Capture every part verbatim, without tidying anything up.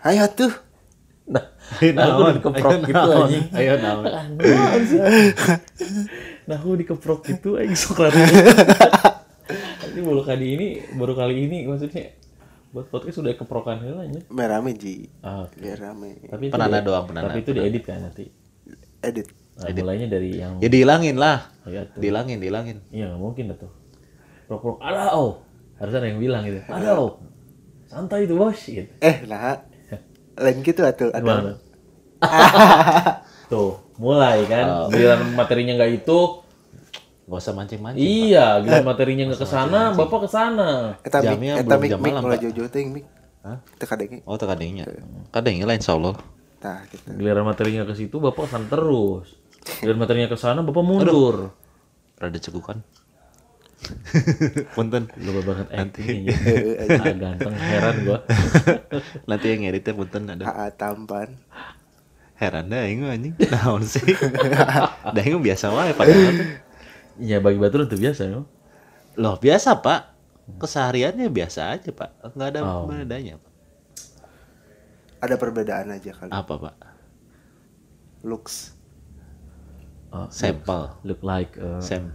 Hai atuh. Nah, nah aku dikeprok gitu anjing. Ayo naon. Nah aku dikeprok gitu anjing sok lari. Ini baru kali ini, baru kali ini maksudnya buat podcast sudah keprokan heula nya. Merame Ji. Ah, okay. Biar rame. Tapi itu Penanda di- doang, penanda. Tapi itu diedit kan nanti. Edit. Nah, mulainya dari yang Ya dihilangin lah. oh, ya, tuh. Dihilangin, dihilangin. Iya nggak mungkin dah tuh. Prok-prok ada oh. Harusnya ada yang bilang gitu. Ada oh. Santai itu bos gitu. Eh, nah. Lain gitu atuh. Gimana? Ada. Tuh, mulai kan. Giliran materinya nggak itu. Gak usah mancing-mancing. Iya, giliran materinya nggak kesana, bapak kesana. Eta mik, Jamnya eta belum mik jam mik malam, mulai Pak. jojo teh mik. Hah? Teu kadenge. Oh, tekadengnya. Kadengnya lah insyaallah. Tah gitu. Giliran materinya ke situ, bapak kesana terus. Giliran materinya ke sana, bapak mundur. Rada cegukan. Punten. Lupa banget acting ya. Ah, ganteng, heran gua. Nanti yang ngeditnya punten ada. Aa tampan. Heran dah aing mah anjing. Naon sih? Da aing mah biasa wae padahal. Iya, bagi batu itu biasa ya. Loh, biasa, Pak. Kesehariannya biasa aja, Pak. Enggak ada Oh. bedanya, Pak. Ada perbedaan aja kali. Apa, Pak? Looks. Oh, Sampel. look like a Sam.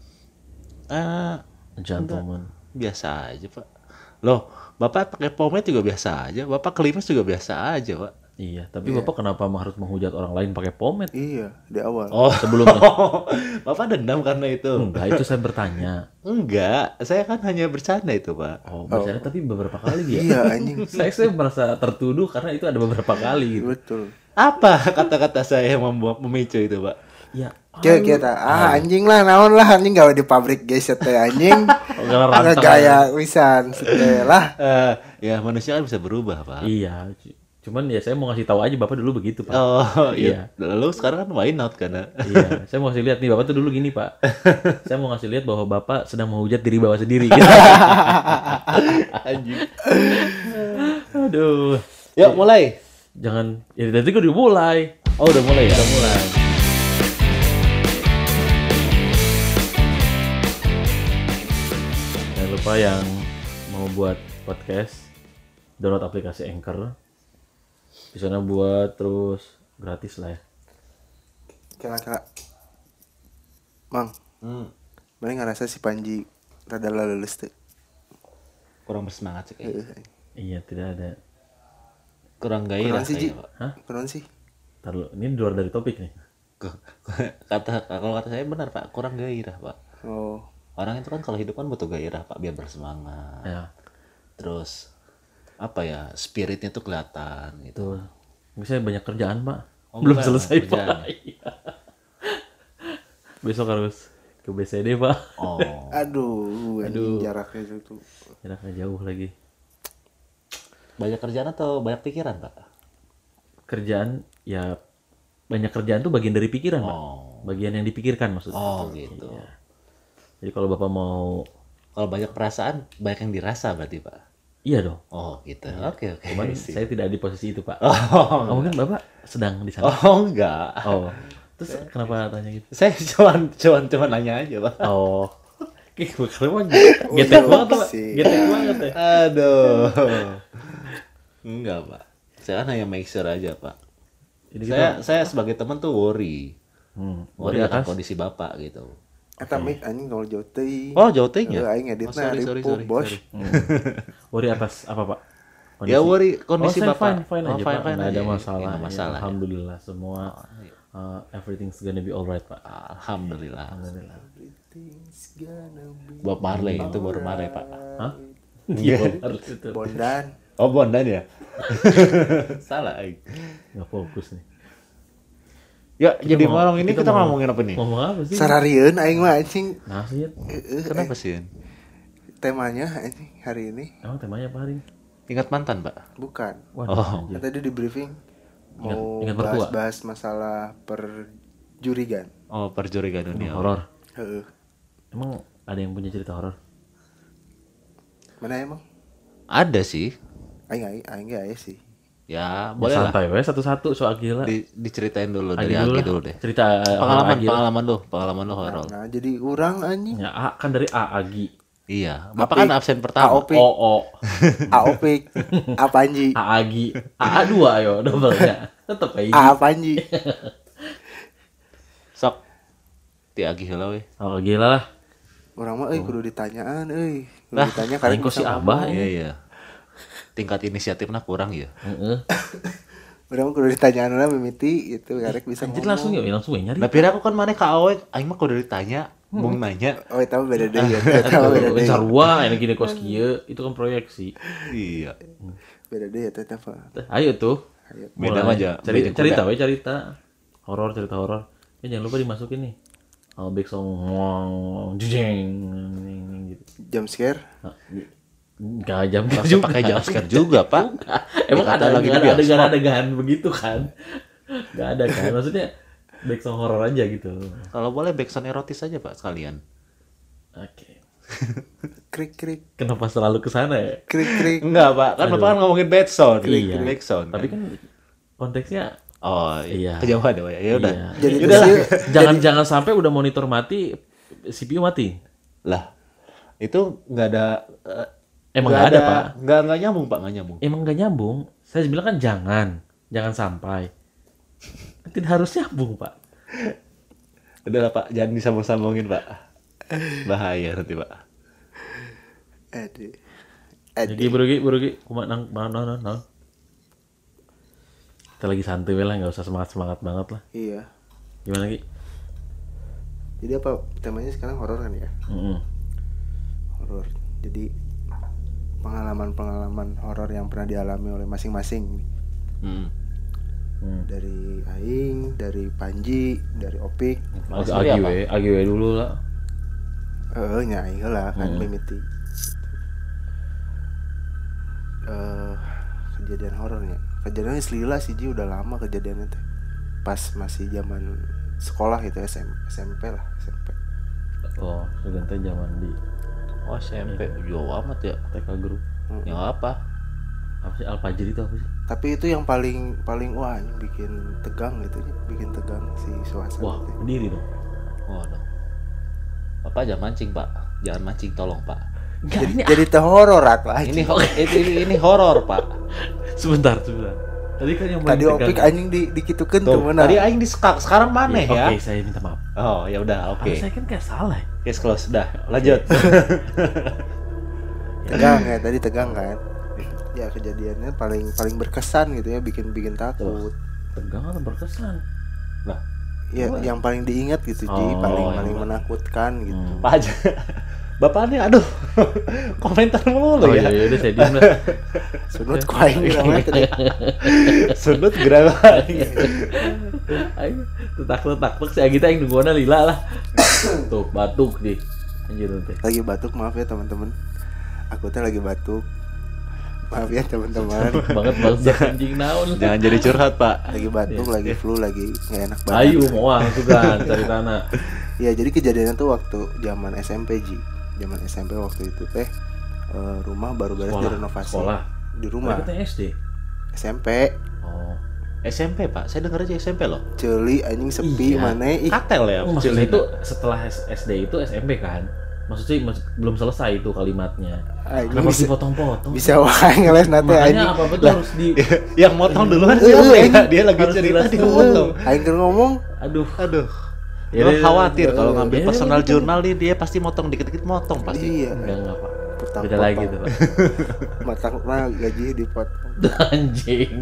Ah, gentleman. biasa aja, Pak. Loh, Bapak pakai pomade juga biasa aja. Bapak kelimis juga biasa aja, Pak. Iya, tapi bapak kenapa harus menghujat orang lain pakai pomade? Iya, di awal. Oh, Sebelumnya. Bapak dendam karena itu? Enggak, itu saya bertanya. Enggak, saya kan hanya bercanda itu, Pak. Oh, bercanda tapi beberapa kali dia. Iya anjing. saya saya merasa tertuduh karena itu ada beberapa kali gitu. Betul. Apa kata-kata saya yang membuat memicu itu, Pak? Ya, Kita kita ah anjing lah naon lah anjing gawe di pabrik guys teh anjing. gara Ada rantang. gaya wisan setelah. Eh, ya manusia kan bisa berubah, Pak. Iya, c- cuman ya saya mau ngasih tahu aja bapak dulu begitu, Pak. Oh, Iya. iya. Lalu sekarang kan why not karena Iya, saya mau ngasih lihat nih bapak tuh dulu gini, Pak. Saya mau ngasih lihat bahwa bapak sedang menghujat diri bapak sendiri gitu. anjing. Aduh. Yuk, mulai. Jangan ya tadi kan udah mulai. Oh, udah mulai ya? Udah mulai. Jangan lupa yang mau buat podcast, download aplikasi Anchor. Di sana buat terus gratis lah ya. Kira-kira Mang, Hmm, mana ngerasa si Panji rada lulus tuh. kurang bersemangat sih kayaknya. Iya, tidak ada. Kurang gairah Kurang sih Ji. kayaknya, Pak. Hah? Kurang sih. Ntar dulu, ini di luar dari topik nih. Kata kalau kata saya benar, Pak, kurang gairah, Pak. Oh, Orang itu kan kalau hidup kan butuh gairah, Pak, biar bersemangat. Ya, Terus apa ya, spiritnya tuh kelihatan gitu. tuh. Misalnya banyak kerjaan, Pak. Oh, Belum bukan, selesai, kerjaan. Pak. Iya. Besok harus ke B C D, Pak. Oh, aduh, anjing jaraknya itu tuh. Jaraknya jauh lagi. banyak kerjaan atau banyak pikiran, Pak? Kerjaan ya banyak kerjaan tuh bagian dari pikiran, Pak. Oh. Bagian yang dipikirkan maksudnya. Oh, gitu. Iya. Jadi kalau Bapak mau Kalau banyak perasaan, banyak yang dirasa berarti, Pak. iya dong. Oh, gitu. Oke, oke. Cuman Sip. saya tidak di posisi itu, Pak. Oh, Oh, mungkin Bapak sedang di sana. oh, enggak. Oh. Terus kenapa tanya gitu? Saya cuman cuman cuman nanya aja, Pak. Oh. Kayak kenapa getek banget, Pak. sih. Getek banget ya. Aduh. Enggak, Pak. Saya kan hanya make sure aja, Pak. Jadi Saya saya sebagai teman tuh worry. Hmm, Worry worry akan atas. kondisi Bapak gitu. Eta mik anjing kalau jauh teh. Oh, jauh ting Eh, ya? aing Oh, editna sorry, sorry, ripuh, sorry, bos. sorry. Worry atas apa, Pak? Ya worry kondisi oh, saya Bapak. fine, fine Oh, aja, fine, Pak. fine Nggak aja. ada Ya, masalah. nggak Ya, masalah. Alhamdulillah semua uh, everything's gonna be alright, Pak. Alhamdulillah. Alhamdulillah. Everything's gonna be Bob Marley itu baru Marley, Pak. Hah? Iya, harus itu. Bondan. Oh, Bondan ya? Salah. Aing. Nggak fokus nih. Ya, jadi mau- malam ini kita kita, mau- ngomongin apa nih? Ngomong apa sih? Sararieun aing mah anjing. Nah, sih. Kenapa sih? Yun? Temanya anjing hari ini Emang temanya apa hari ini? Ingat mantan, Pak? bukan. Wah, Oh. anjir. Kan tadi di briefing mau ingat mertua. bahas-bahas masalah perjurigan. Oh, perjurigan dunia. Horor. Heeh. Emang ada yang punya cerita horor? Mana emang? Ada sih. Aing aing aing ge aya sih. Ya, Ya, boleh lah. santai we satu-satu soal gila. Di, diceritain dulu Agi dari Agi lah. dulu deh. Cerita uh, Pengalaman, Agi lah. pengalaman lu, pengalaman lu horor. Nah, jadi orang anjing. Ya, A kan dari A Agi. Iya, Bapak kan Apik. absen pertama. Aopik. O O A O P, A Panji, A Agi A A dua ayo double-nya. Tetep kayak A Panji. Sok. Ti agi heula we. Oh gila lah. Orang mah euy kudu ditanyaan euy. Kudu Lah, ditanya aing karek kok si bisa Abah ngomong. Iya iya. Tingkat inisiatifnya kurang ya. Heeh. Urang mah kudu ditanyaan urang mimiti gitu karek bisa Anjir ngomong. langsung ya langsung ya nyari. Tapi aku kan mana ka awe, aing mah kudu ditanya, mung nanya. Oh, itu mah beda deui ya. Eta mah beda deui. Carua ini gini kos kieu itu kan proyeksi. Iya. Beda deui eta teh apa? Ayo tuh. Ayo. Beda Mulai. aja. Cari, Beda cerita kuda. we cerita. Horor cerita horor. Ya jangan lupa dimasukin nih. Oh, back song ngong jeng gitu. Jump scare. Nah, Enggak jam Masa juga. pakai jumpscare juga, Pak. Emang Dikata ada lagi lagi di bioskop. adegan-adegan begitu kan? Enggak ada kan? Maksudnya back song horor aja gitu. Kalau boleh backsound erotis aja, Pak, sekalian. Oke. Krik krik Kenapa selalu ke sana ya? krik krik. Enggak, Pak. Kan Bapak kan ngomongin bad sound. Iya. Backsound. Tapi kan konteksnya Oh, Iya. iya. Kejauhan ya, ya udah. iya. Jadi Udah lah. terus jangan jangan sampai udah monitor mati, C P U mati. Lah. Itu enggak ada eh, Emang nggak nggak ada, Pak. Enggak enggak nyambung, Pak, enggak nyambung. Emang nggak nyambung. Saya bilang kan jangan, jangan sampai. Tidak harus nyambung, Pak. Udah lah, Pak, jangan disambung-sambungin, Pak. Bahaya nanti, Pak. Aduh. Jadi Aduh. berugi berugi kumat nang nang nang nang. Kita lagi santai lah, nggak usah semangat semangat banget lah. Iya. Gimana Ki? Jadi apa temanya sekarang horor kan ya? Mm-mm. Horor. Jadi pengalaman-pengalaman horor yang pernah dialami oleh masing-masing Hmm. Hmm. dari Aing, dari Panji, dari Opik. Agi Maksudnya agi apa? we, agi we dulu lah. Eh, nya Aing heula kan Hmm. mimiti. Eh, kejadian horornya. Kejadiannya selila sih Ji, udah lama kejadiannya teh. Pas masih zaman sekolah gitu, S M S M P lah, S M P. Oh, sudah teh zaman di Oh, S M P jauh amat ya. T K grup. Yang apa? Apa sih Al-Fajri itu apa sih? Tapi itu yang paling paling wah ini bikin tegang gitu ya, bikin tegang si suasana Wah, teh. berdiri dong. Oh, no. Bapak jangan mancing, Pak. Jangan mancing, tolong, Pak. Enggak, Jadi, ini jadi teh horor lah. Ini ho- ini, ini, ini horor, Pak. sebentar, sebentar. Tadi kan yang Tadi paling Opik tegang. anjing di dikitukeun tuh Tuh, mana? tadi aing di skak, sekarang mana Iya, ya? Oke, saya minta maaf. Oh, ya udah, oke. Karena saya kan kayak salah. ya. Case close, dah. Lanjut. Tegang ya, tadi tegang kan. Ya kejadiannya paling paling berkesan gitu ya, bikin bikin takut. Tegang atau berkesan? Nah, Ya yang paling diingat gitu Ji, Oh, paling yang paling paling- menakutkan gitu. Hmm. Pak aja. Bapak nih, aduh. Komentar Oh mulu iya, ya. iya, udah saya diem lah. Sunut ku aing namanya tadi. Sudut gerak. Ayo, tetak-tetak si Agita yang nungguannya lila lah. Tuh, batuk deh. Anjir nanti. Lagi batuk, maaf ya teman-teman. Aku teh lagi batuk. Maaf ya teman-teman. Banget banget anjing naon. Jangan jadi curhat, Pak. Lagi batuk, lagi flu, lagi nggak enak banget. Ayo mau tuh kan cari tanah. Ya jadi kejadiannya tuh waktu zaman S M P Ji. Zaman S M P waktu itu teh eh, rumah baru beres Sekolah, direnovasi. sekolah. Di rumah Kita S D. S M P. Oh. S M P, Pak. Saya dengar aja S M P loh. Celi anjing sepi Iya. mana ih. Katel ya. Maksudnya kecilnya. itu setelah S- SD itu S M P kan? Maksudnya mas- belum selesai itu kalimatnya. Anjing Kenapa bisa, dipotong-potong? bisa wae ngeles nate Makanya anjing. apa betul harus di Yang motong duluan Eh, siapa eh, ya? Dia lagi harus cerita jelas dia dulu. motong. Aing keur ngomong, aduh. Aduh. Ya Lo udah, khawatir udah, kalau udah. ngambil Ya, personal udah, jurnal nih dia pasti motong dikit-dikit motong pasti. iya. Enggak enggak, Pak. Potong, Beda lagi tuh, Pak. Matangna gaji dipotong. Anjing.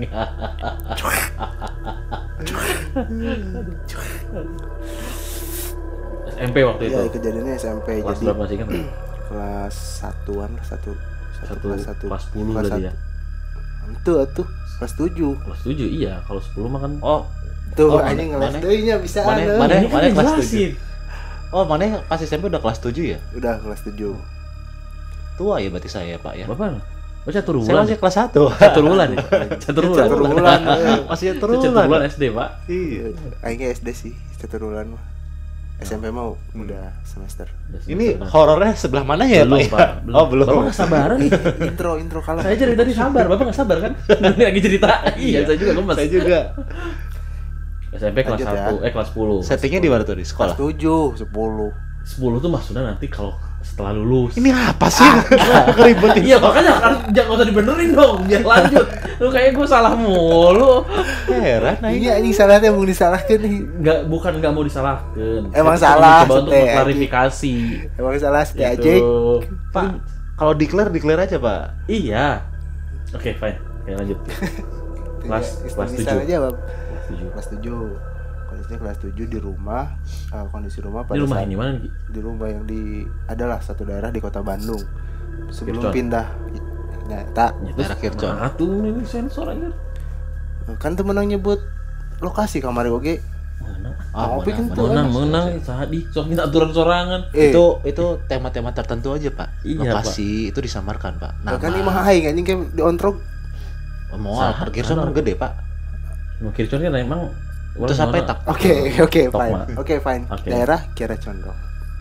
S M P waktu itu. Iya, kejadiannya S M P Kelas jadi berapa masih kan? kelas satuan lah satu satu Satu kelas satu kelas sepuluh kelas berarti ya. satu. Itu atuh kelas tujuh. Kelas tujuh iya, kalau sepuluh mah kan Oh, Tuh Oh, anjing mana- ngeles mana? deui nya bisa Mana- ada. mana- ini kan yang kelas jelasin. oh mana pas S M P udah kelas tujuh ya? Udah kelas tujuh. Tua ya berarti saya, Pak ya. Bapak baca catur Saya bulan. masih kelas satu. Catur bulan ya. Catur bulan. Catur bulan. Masih Itu catur catur bulan bulan. S D, Pak. Iya. Aing ge S D sih, keturunan mah. S M P mau udah semester. Ini horornya sebelah mana ya, belum, Pak? ya? Pak. Belum. Oh, belum. Bapak nggak sabaran nih. intro intro kalau Saya dari tadi sabar, Bapak nggak sabar kan? Ini lagi cerita. Iya, saya juga gemes. Saya juga. S M P kelas Lanjut ya. satu, eh kelas sepuluh. Settingnya di mana tuh di kelas sekolah? tujuh, sepuluh. sepuluh tuh maksudnya nanti kalau setelah lulus. Ini apa sih? Kenapa ribet ini? Iya makanya kan jangan usah dibenerin dong, biar lanjut. Lu kayak gue salah mulu. Heran nah ini. Iya ini salahnya mau disalahkan nih. Nggak, bukan nggak mau disalahkan. Emang Saya salah, coba untuk Sete. mengklarifikasi. Emang salah stay aja. Gitu. Pak, kalau declare declare aja, Pak. Iya. Oke, fine. Oke, lanjut. Kelas kelas Bisa tujuh. aja bang. Kelas tujuh. Kelas tujuh. Kondisinya kelas tujuh di rumah. uh, kondisi rumah pada Di rumah saat- ini mana nih? di rumah yang di adalah satu daerah di kota Bandung sebelum Kircon. pindah nyata Ya, Daerah Kircon. Nah, tuh ini sensor aja. kan temen yang nyebut lokasi kamar oge Mana? Ah, Ngopi mana- kan mana- tuh, Menang, kan? menang, sadi, soalnya aturan sorangan. eh Itu itu tema-tema tertentu aja, Pak. Iya, Lokasi itu disamarkan, Pak. Nama. kan ini mah aing anjing kayak di ontrog Mau Saha- per Kircon kan gede, Pak. Mau Kircon kan emang Itu sampai tak. oke oke Tok, fine Mak. oke fine Oke. daerah Kiara Condong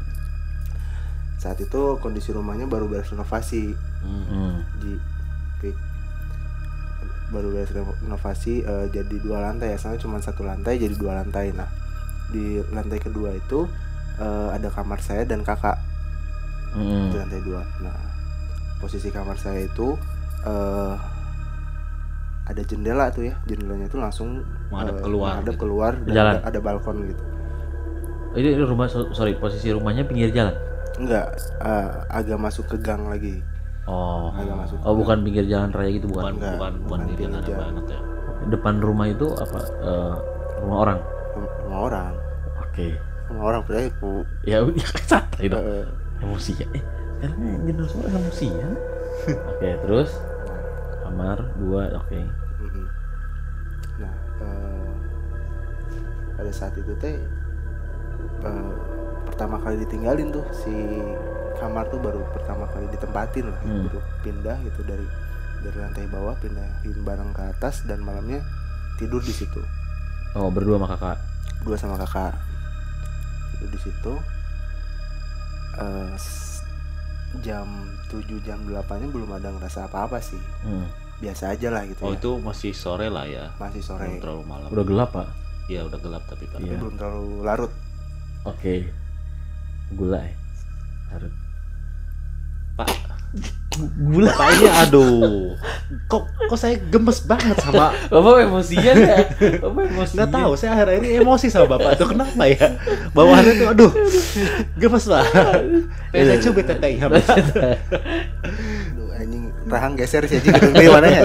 saat itu kondisi rumahnya baru beres renovasi Hmm. Hmm. di Pik. Baru beres renovasi eh, jadi dua lantai ya, soalnya cuma satu lantai jadi dua lantai. Nah di lantai kedua itu eh, ada kamar saya dan kakak Hmm. di lantai dua. Nah posisi kamar saya itu eh, ada jendela tuh ya, jendelanya itu langsung Menghadap eh, keluar menghadap gitu. keluar dan Jalan. ada, ada balkon gitu. Ini ini rumah, sorry, posisi rumahnya pinggir jalan. Enggak, eh, agak masuk ke gang lagi. Oh. Agak masuk. Oh, bukan pinggir jalan raya gitu, Bukan bukan. Enggak, bukan bukan bukan di pinggir daerah jalan. banget ya. Depan rumah itu apa? eh, rumah orang. Rumah orang, Oke. rumah orang berarti aku. Ya udah santai dong. eh, Emosi ya. Eh, sekarang jenis suara emosi ya. Oke, terus kamar dua, oke. Mm-mm. Nah, eh, pada saat itu teh eh, pertama kali ditinggalin tuh si kamar tuh baru pertama kali ditempatin lah, Hmm. baru pindah gitu dari dari lantai bawah pindahin barang ke atas dan malamnya tidur di situ Oh, berdua sama kakak. dua sama kakak tidur di situ. Eh, s- jam tujuh jam delapannya belum ada ngerasa apa-apa sih, Hmm. biasa aja lah gitu Oh ya. itu masih sore lah ya. Masih sore, Belum terlalu malam. Udah gelap, Pak. Iya udah gelap tapi Pak. tapi Iya. belum terlalu larut. Oke. Gula ya. Harus. Pak, Gula. Pak ini aduh. Kok kok saya gemes banget sama Bapak emosian ya? Bapak emosian. nggak tahu saya akhir ini emosi sama Bapak tuh kenapa ya? Bawaannya tuh aduh. Gemes banget. Pengen saya cubit teteh ya. Pak. Aduh, anjing rahang geser sih anjing gedung mana ya.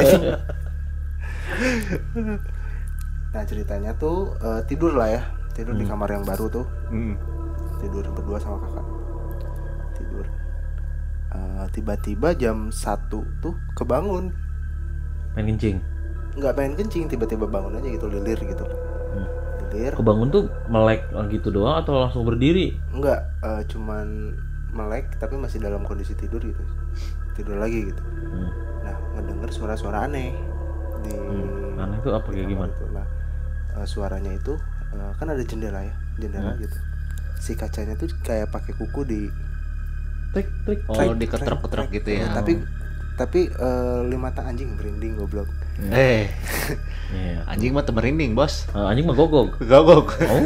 Nah ceritanya tuh eh, tidur lah ya, tidur di Hmm. kamar yang baru tuh, Hmm. tidur berdua sama kakak, tidur. Eh, tiba-tiba jam satu tuh kebangun, Main kencing. nggak pengen kencing, tiba-tiba bangun aja gitu lilir gitu, Hmm. lilir, Kebangun tuh melek gitu doang atau langsung berdiri? nggak eh, cuman melek tapi masih dalam kondisi tidur gitu, tidur lagi gitu. Hmm. Nah ngedenger suara-suara aneh di Hmm. Aneh tuh apa di kayak kamar gimana? itu. Nah eh, suaranya itu eh, kan ada jendela ya, jendela Hmm. gitu. Si kacanya tuh kayak pakai kuku di Trik trik. Oh trek, diketrek-ketrek trek, gitu trek. ya. Tapi tapi eh, lima mata anjing merinding goblok. Eh, Iya. anjing mah temerinding, Bos. Eh, anjing mah gogok. Gogok. Oh.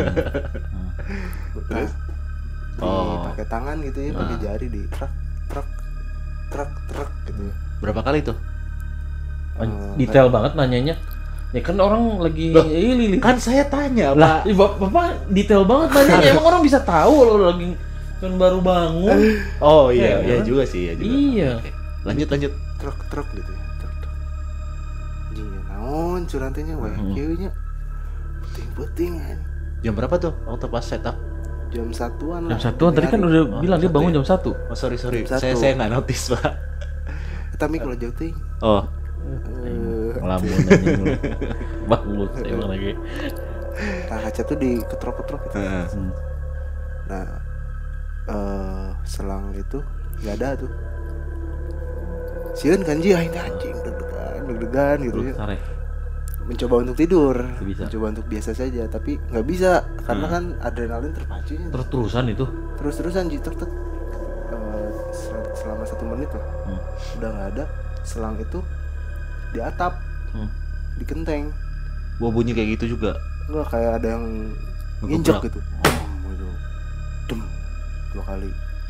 Nah, Oh. pakai tangan gitu ya, pakai Nah. jari di truk truk truk truk gitu ya. Berapa kali tuh? Hmm. Detail banget nanyanya. Ya kan orang lagi Loh, Ih, Lili. Kan saya tanya, Lah, Pak. ih, Bap- Bapak detail banget nanyanya. Emang orang bisa tahu lo lagi kan baru bangun. Oh iya, Ya, iya kan? juga sih, ya juga. Iya. Oke. Lanjut lanjut. Truk truk gitu ya, truk truk. Anjing ya naon curantenya weh Hmm. kieu nya. Puting-puting anjing. Jam berapa tuh waktu pas setup? Jam satuan Jam lah. satuan tadi kan Hari. udah Oh, bilang dia satu bangun ya? jam satu. Oh sorry sorry, Jam saya satu. saya nggak notice Pak. Tapi kalau jauh ting. Oh, Eh, Ngelamun anjing lu. Bangun emang lagi. nah kaca tuh diketrok-ketrok gitu. heeh. Hmm. Nah, eh selang itu nggak ada tuh. Sieun kan ji aing teh anjing deg-degan, deg-degan gitu Terus ya. sare. Mencoba untuk tidur, Nggak bisa. mencoba untuk biasa saja, tapi nggak bisa karena Hmm. kan adrenalin terpacunya. Terus-terusan itu. Terus-terusan ji tek tek. Eh, sel- selama satu menit lah, Hmm. udah nggak ada. Selang itu di atap, Hmm. di genteng, Gua bunyi kayak gitu juga. nggak kayak ada yang Ngegebrak. nginjek gitu. Dem, gitu. Dem, dua kali.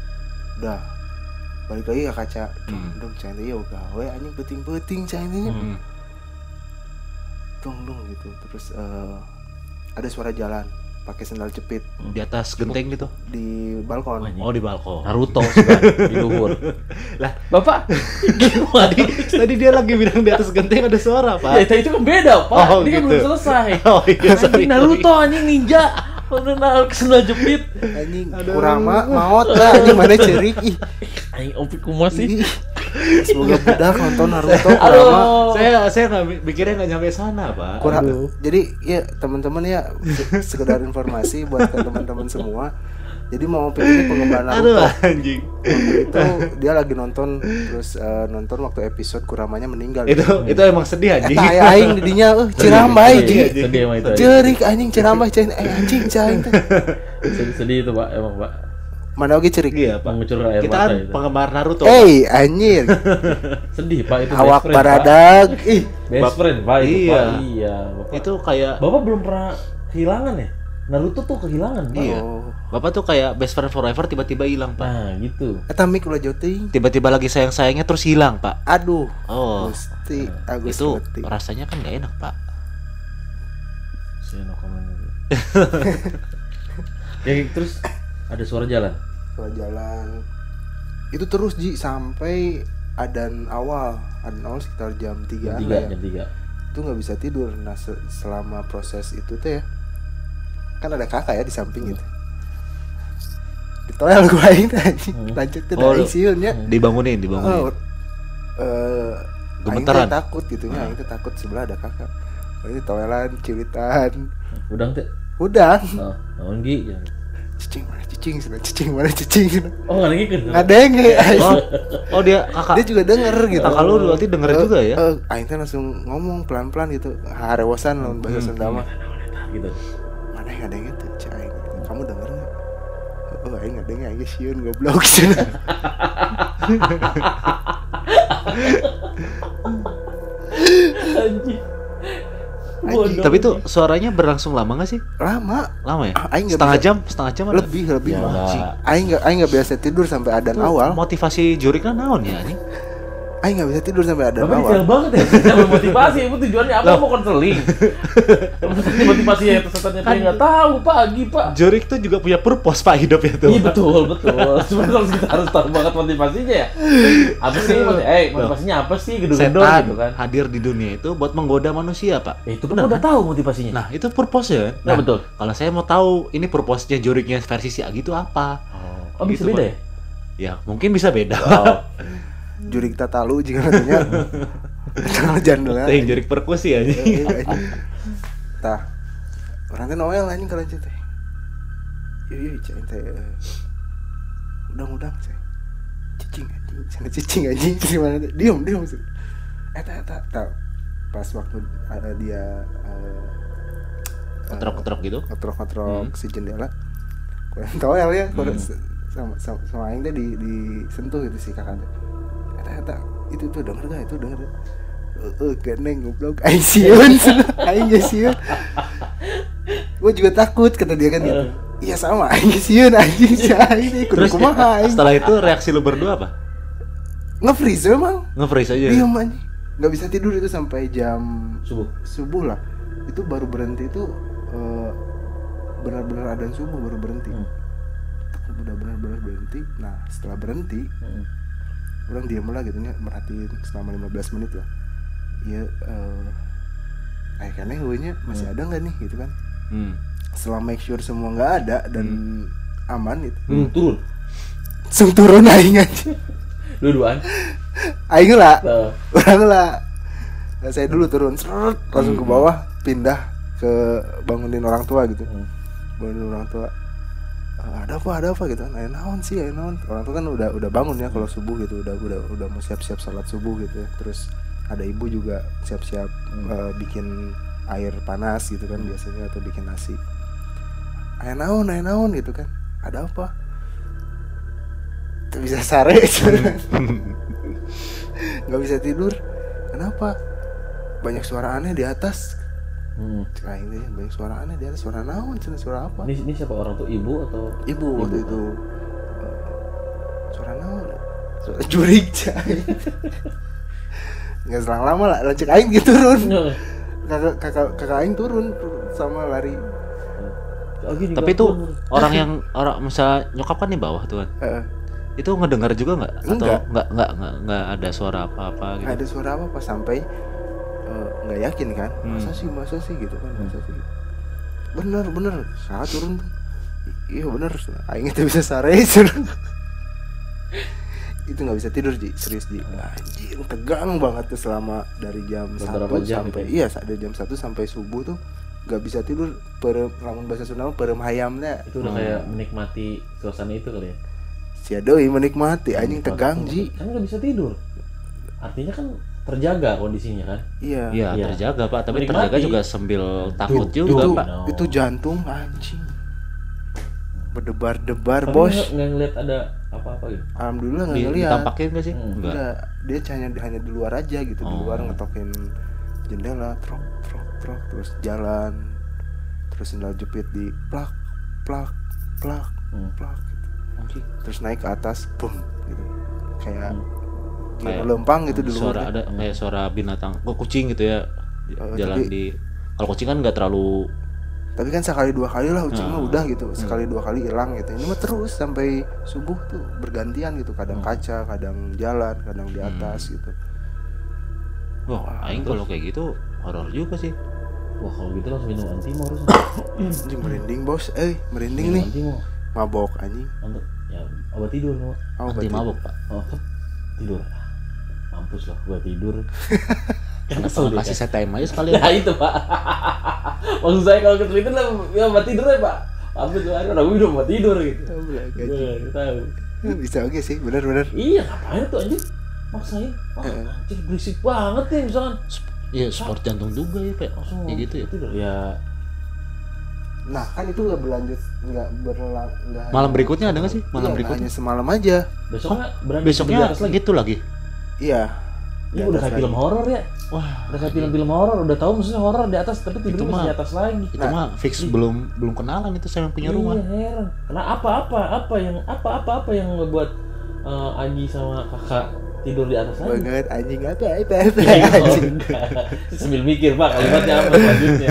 udah balik lagi ke kaca. Dong Hmm. dong cai teh ya gawe anjing penting-penting cai teh nya. Hmm. Dong dong gitu. Terus eh, ada suara jalan pakai sendal jepit Di atas genteng gitu. di balkon. Anjing. Oh, di balkon. Naruto sudah di luhur. Lah, Bapak, tadi tadi dia lagi bilang di atas genteng ada suara, ya Pak. itu kan beda, Pak. Oh, Ini kan gitu. belum selesai. Oh iya, sorry. Anjing Naruto, anjing ninja. Udah naik sendal jepit. Anjing kurama maot lah anjing mana cerik ih. Anjing Opi kumaha sih? Ih. Semoga budak nonton Naruto kurama. Aduh. Saya saya nggak mikirnya nggak nyampe sana, Pak. Kurang. Aduh. Jadi ya teman-teman ya se- sekedar informasi buat teman-teman semua. Jadi mau pilih penggemar Aduh, Naruto. anjing. Waktu itu dia lagi nonton terus eh, nonton waktu episode Kuramanya meninggal. Itu itu emang sedih anjing. Eta aya aing di dinya euh cirambai Sedih, ji. sedih emang itu. Cerik anjing cirambai cai eh anjing cai teh. Sedih, sedih itu, Pak. Emang, Pak. Mana oge cerik. Iya, Pak. Mengucur air Kita mata kan itu. penggemar Naruto. Pak. Eh anjir. Sedih, Pak. Itu Awak best friend, Pak. baradag. Ih, Best Bap- friend, Pak. Itu, Iya. Pak. Iya, Bapak. Itu kayak Bapak belum pernah kehilangan ya? Naruto tuh kehilangan, Pak. Iya. oh. Bapak tuh kayak best friend forever tiba-tiba hilang, Pak. Nah, gitu. Eta mik ulah jauh teuing. Tiba-tiba lagi sayang-sayangnya terus hilang, Pak. Aduh. Oh. Gusti Agus Itu ngerti. rasanya kan nggak enak, Pak. Saya no comment. Ya, terus ada suara jalan. Kalau jalan itu terus Ji sampai adan awal adan awal sekitar jam tiga Jam an tiga, ya. jam tiga. Itu nggak bisa tidur. Nah se- selama proses itu teh ya, kan ada kakak ya di samping gitu. Ditoel gue aing teh anjing. Hmm. Lanjut ke Oh, dari lu- siun ya. Dibangunin, dibangunin. Oh, eh aing Gemeteran. teh takut gitu nya, aing teh takut sebelah ada kakak. Oh, ini toelan, cilitan. Udang teh. Udah. Oh, naon Gi? Ya. Cicing mana cicing, sana cicing mana cicing. sana. Oh, nggak gitu. Ngadeng ya. Oh, oh dia kakak. Dia juga denger gitu. Kakak lu berarti denger Eh, juga ya? eh, aing teh langsung ngomong pelan-pelan gitu. Harewosan lawan bahasa Sunda mah. Gitu. Mana yang ngadeng itu? Cak aing. Kamu denger enggak? Oh, aing ngadeng aing sieun goblok cenah. Anjing. Anjing. Tapi itu suaranya berlangsung lama gak sih? Lama. Lama ya? Ah, aing nggak setengah bisa- jam, setengah jam ada. Lebih, lebih. Ya, Anjing. enggak. Aing enggak aing enggak biasa tidur sampai adan awal. Motivasi Jurikna naon ya anjing? Aing enggak bisa tidur sampai adan Bapak awal. detail banget ya. Sampai motivasi, itu tujuannya apa? Mau konseling. Motivasi ya pesertanya pengen nggak tahu pagi, Pak. Jurik tuh juga punya purpose Pak hidupnya tuh. Iya betul, betul. Cuma kalau kita harus tahu banget motivasinya ya. Apa sih? motiv- Eh, motivasinya apa sih? Gedor-gedor Setan gitu kan. hadir di dunia itu buat menggoda manusia, Pak. Ya, itu kan udah tahu motivasinya. Nah, itu purpose ya. Ya, betul. Kalau saya mau tahu ini purpose-nya Juriknya versi si Agi itu apa? Oh, bisa Gitu, beda Pak. ya? Ya, mungkin bisa beda. Oh. Jurik tatalu jika katanya. Kalau jandela. Teh Jurik perkusi ya. Tah. Orang teh Noel anjing kalau teh. Yuk yuk cai teh. Udang-udang cai. Cicing anjing, sana cicing anjing di mana teh? Diam, diam. Eta eta tah. Pas waktu ada dia eh, Ketrok-ketrok gitu. ngetrok-ngetrok Hmm. si jendela. Kurang Noel ya, kurang sama sama sama aing teh di disentuh gitu si kakak teh. Eta eta itu tuh denger gak itu denger gak? Eh keneng goblok aing sieun aing geus sieun. Gua juga takut kata dia kan gitu. Iya sama aing geus sieun anjing si aing kudu Terus kumaha aing. setelah itu reaksi lu berdua apa? Nge-freeze memang. Nge-freeze aja. Diam anjing. Enggak bisa tidur itu sampai jam Subuh. subuh lah. Itu baru berhenti itu eh, benar-benar adzan subuh baru berhenti. Hmm. Udah benar-benar berhenti. Nah, setelah berhenti Hmm. orang diem lah gitu nya merhatiin selama lima belas menit lah. Iya eh kayak kayaknya heunya masih Hmm. ada nggak nih gitu kan. Hmm. Setelah make sure semua nggak ada dan aman itu. Belum turun. Langsung turun aing aja. Dua-duaan. Aing lah. Tuh. Orang lah. Nah, saya dulu turun seret, langsung ke bawah pindah ke bangunin orang tua gitu. Hmm. Bangunin orang tua. "Eh, ada apa ada apa gitu. Nah, naon sih, ayo naon. Orang tua kan udah udah bangun ya kalau subuh gitu, udah udah udah mau siap-siap salat subuh gitu ya. Terus ada ibu juga siap-siap eh, bikin air panas gitu kan biasanya atau bikin nasi. Ayo naon, ayo naon gitu kan. Ada apa? Tuh bisa sare nggak bisa tidur. Kenapa? Banyak suara aneh di atas. Hmm. Nah ini banyak suara aneh di atas. Suara naon? Suara apa? Ini, ini siapa orang tuh, ibu atau Ibu waktu itu eh, suara suara naon suara jurig cai nggak selang lama lah lancek aing gitu turun kakak kakak kakak aing turun sama lari. Oh, gini, Tapi gua- itu gua- orang yang orang misalnya nyokap kan di bawah tuh kan. Heeh. Itu ngedengar juga nggak? Atau Enggak. nggak nggak nggak nggak ada suara apa-apa gitu? Nggak ada suara apa pas sampai eh, nggak yakin kan masa Hmm. sih masa sih gitu kan masa sih bener bener saat turun tuh iya bener aing itu bisa sare itu nggak bisa tidur Ji serius Ji anjing tegang banget tuh selama dari jam Beberapa satu jam sampai gitu iya dari jam satu sampai subuh tuh nggak bisa tidur per lamun bahasa Sunda perem hayamnya itu udah kayak menikmati suasana itu kali ya. si doi menikmati anjing tegang Ji Kan nggak bisa tidur. Artinya kan terjaga kondisinya kan. iya Iya Iya. terjaga pak, tapi Menikmati. terjaga juga sambil takut itu, juga itu, pak. No. itu jantung anjing berdebar-debar Tapi bos nggak nggak ngeliat ada apa-apa gitu. alhamdulillah nggak Di, ngeliat ditampakin nggak sih? Hmm. Enggak. enggak dia hanya hanya di luar aja gitu di Oh. luar ngetokin jendela trok trok trok terus jalan terus sendal jepit di plak plak plak Hmm. plak gitu. Anjing. Terus naik ke atas boom gitu kayak Hmm. kayak Kayak lempang gitu di Suara luar ada kayak suara binatang, kok kucing gitu ya di- Eh, jalan tapi- di. Kalau kucing kan nggak terlalu. tapi kan sekali dua kali lah ucing Hmm. mah udah gitu sekali dua kali hilang gitu ini mah terus sampai subuh tuh bergantian gitu kadang Hmm. kaca kadang jalan kadang di atas gitu Wah, aing kalau kayak gitu horor juga sih. Wah kalau gitu langsung minum antimo harusnya. anjing merinding bos eh merinding Minum nih antimo. mabok anjing Untuk ya obat tidur mau. oh, Anti berarti- mabuk pak. Oh, tidur. Mampus lah gua tidur. Kenapa Kesel nggak dia, kasih kan? saya time aja sekali? Nah itu pak. Maksud saya kalau ketelitian lah ya obat tidur ya pak. Mampus lah udah minum obat tidur gitu. Oh, belaga, Gua anjing. nggak tahu. Bisa oke sih benar-benar Iya ngapain tuh anjir? Maksain. Wah Heeh. anjir berisik banget ya misalkan. Iya sport jantung juga ya pak. Langsung Ya gitu ya. tidur. Ya nah kan itu nggak berlanjut nggak berlang nggak Malam hanya- berikutnya ada nggak sih? Malam iya, nggak berikutnya? hanya semalam aja besoknya berani Besoknya tidur di atas lagi. gitu lagi. iya Ini Di udah atas kayak lagi. film horor ya. Wah, Udah kayak film-film horor, udah tahu maksudnya horor di atas tapi tidurnya mah- masih di atas lagi. itu Nah, mah fix belum belum kenalan itu saya yang punya rumah. Iya heran. Karena apa-apa apa yang apa-apa apa yang ngebuat eh, Aji sama kakak tidur di atas lagi. banget anjing apa apa apa Iya, anjing enggak. Sambil mikir pak kalimatnya apa selanjutnya.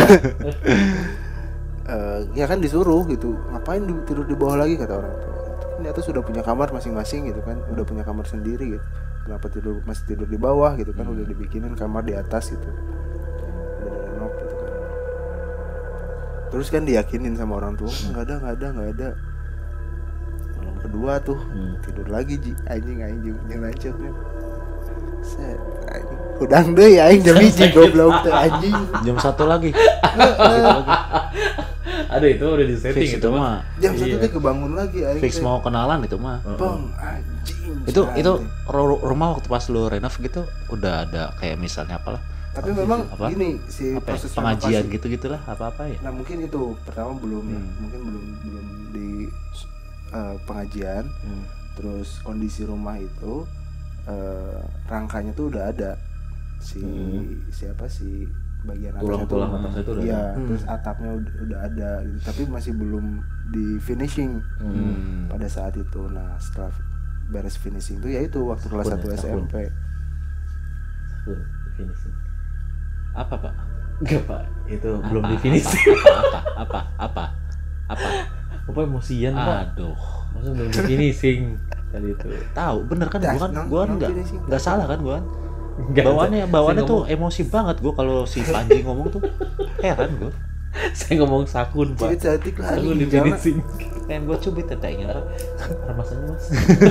Eh, ya kan disuruh gitu ngapain di- tidur di bawah lagi kata orang tua itu kan di atas sudah punya kamar masing-masing gitu kan udah punya kamar sendiri gitu kenapa tidur masih tidur di bawah gitu kan udah dibikinin kamar di atas gitu udah renov gitu kan terus kan diyakinin sama orang tua nggak ada nggak ada nggak ada malam kedua tuh Hmm. tidur lagi Ji anjing anjing yang lancetnya set anjing udang deh aing jam hiji goblok teh anjing Jam satu lagi. Ada itu udah di setting Fix itu itu mah. mah. jam satu Iya. teh kebangun lagi aing Fix teh. mau kenalan itu mah. bang anjing Itu santai. itu ru- rumah waktu pas lu renov gitu udah ada kayak misalnya apalah tapi memang apa? gini si apa ya, proses pengajian renovasi- gitu gitulah apa apa ya. nah mungkin itu pertama belum ya. Hmm. mungkin belum belum di eh, pengajian Hmm. terus kondisi rumah itu eh, rangkanya tuh udah ada si Hmm. siapa si bagian Tulang-tulang atasnya atasnya tuh udah iya ada. Hmm. terus atapnya udah, udah ada gitu. Tapi masih belum di finishing Hmm. pada saat itu. Nah setelah beres finishing tuh ya itu waktu kelas Sabun satu ya, S sabun. M P. Tuh, di finishing. Apa pak? Enggak pak, itu Apa, belum di apa, finishing. Apa apa apa apa? Bapak emosian pak. Aduh. Maksudnya belum di finishing kali itu. Tahu bener kan Das, gua kan non- gua non nggak finishing. nggak salah kan gua kan? Enggak, bawaannya saya- bawaannya saya tuh ngomong- emosi banget gua kalau si Panji ngomong tuh heran gua. saya ngomong sakun pak. Cirit cantik lah Sakun di anjing, jangan. finishing. Pengen gua cubit tetenya pak. Remasannya mas.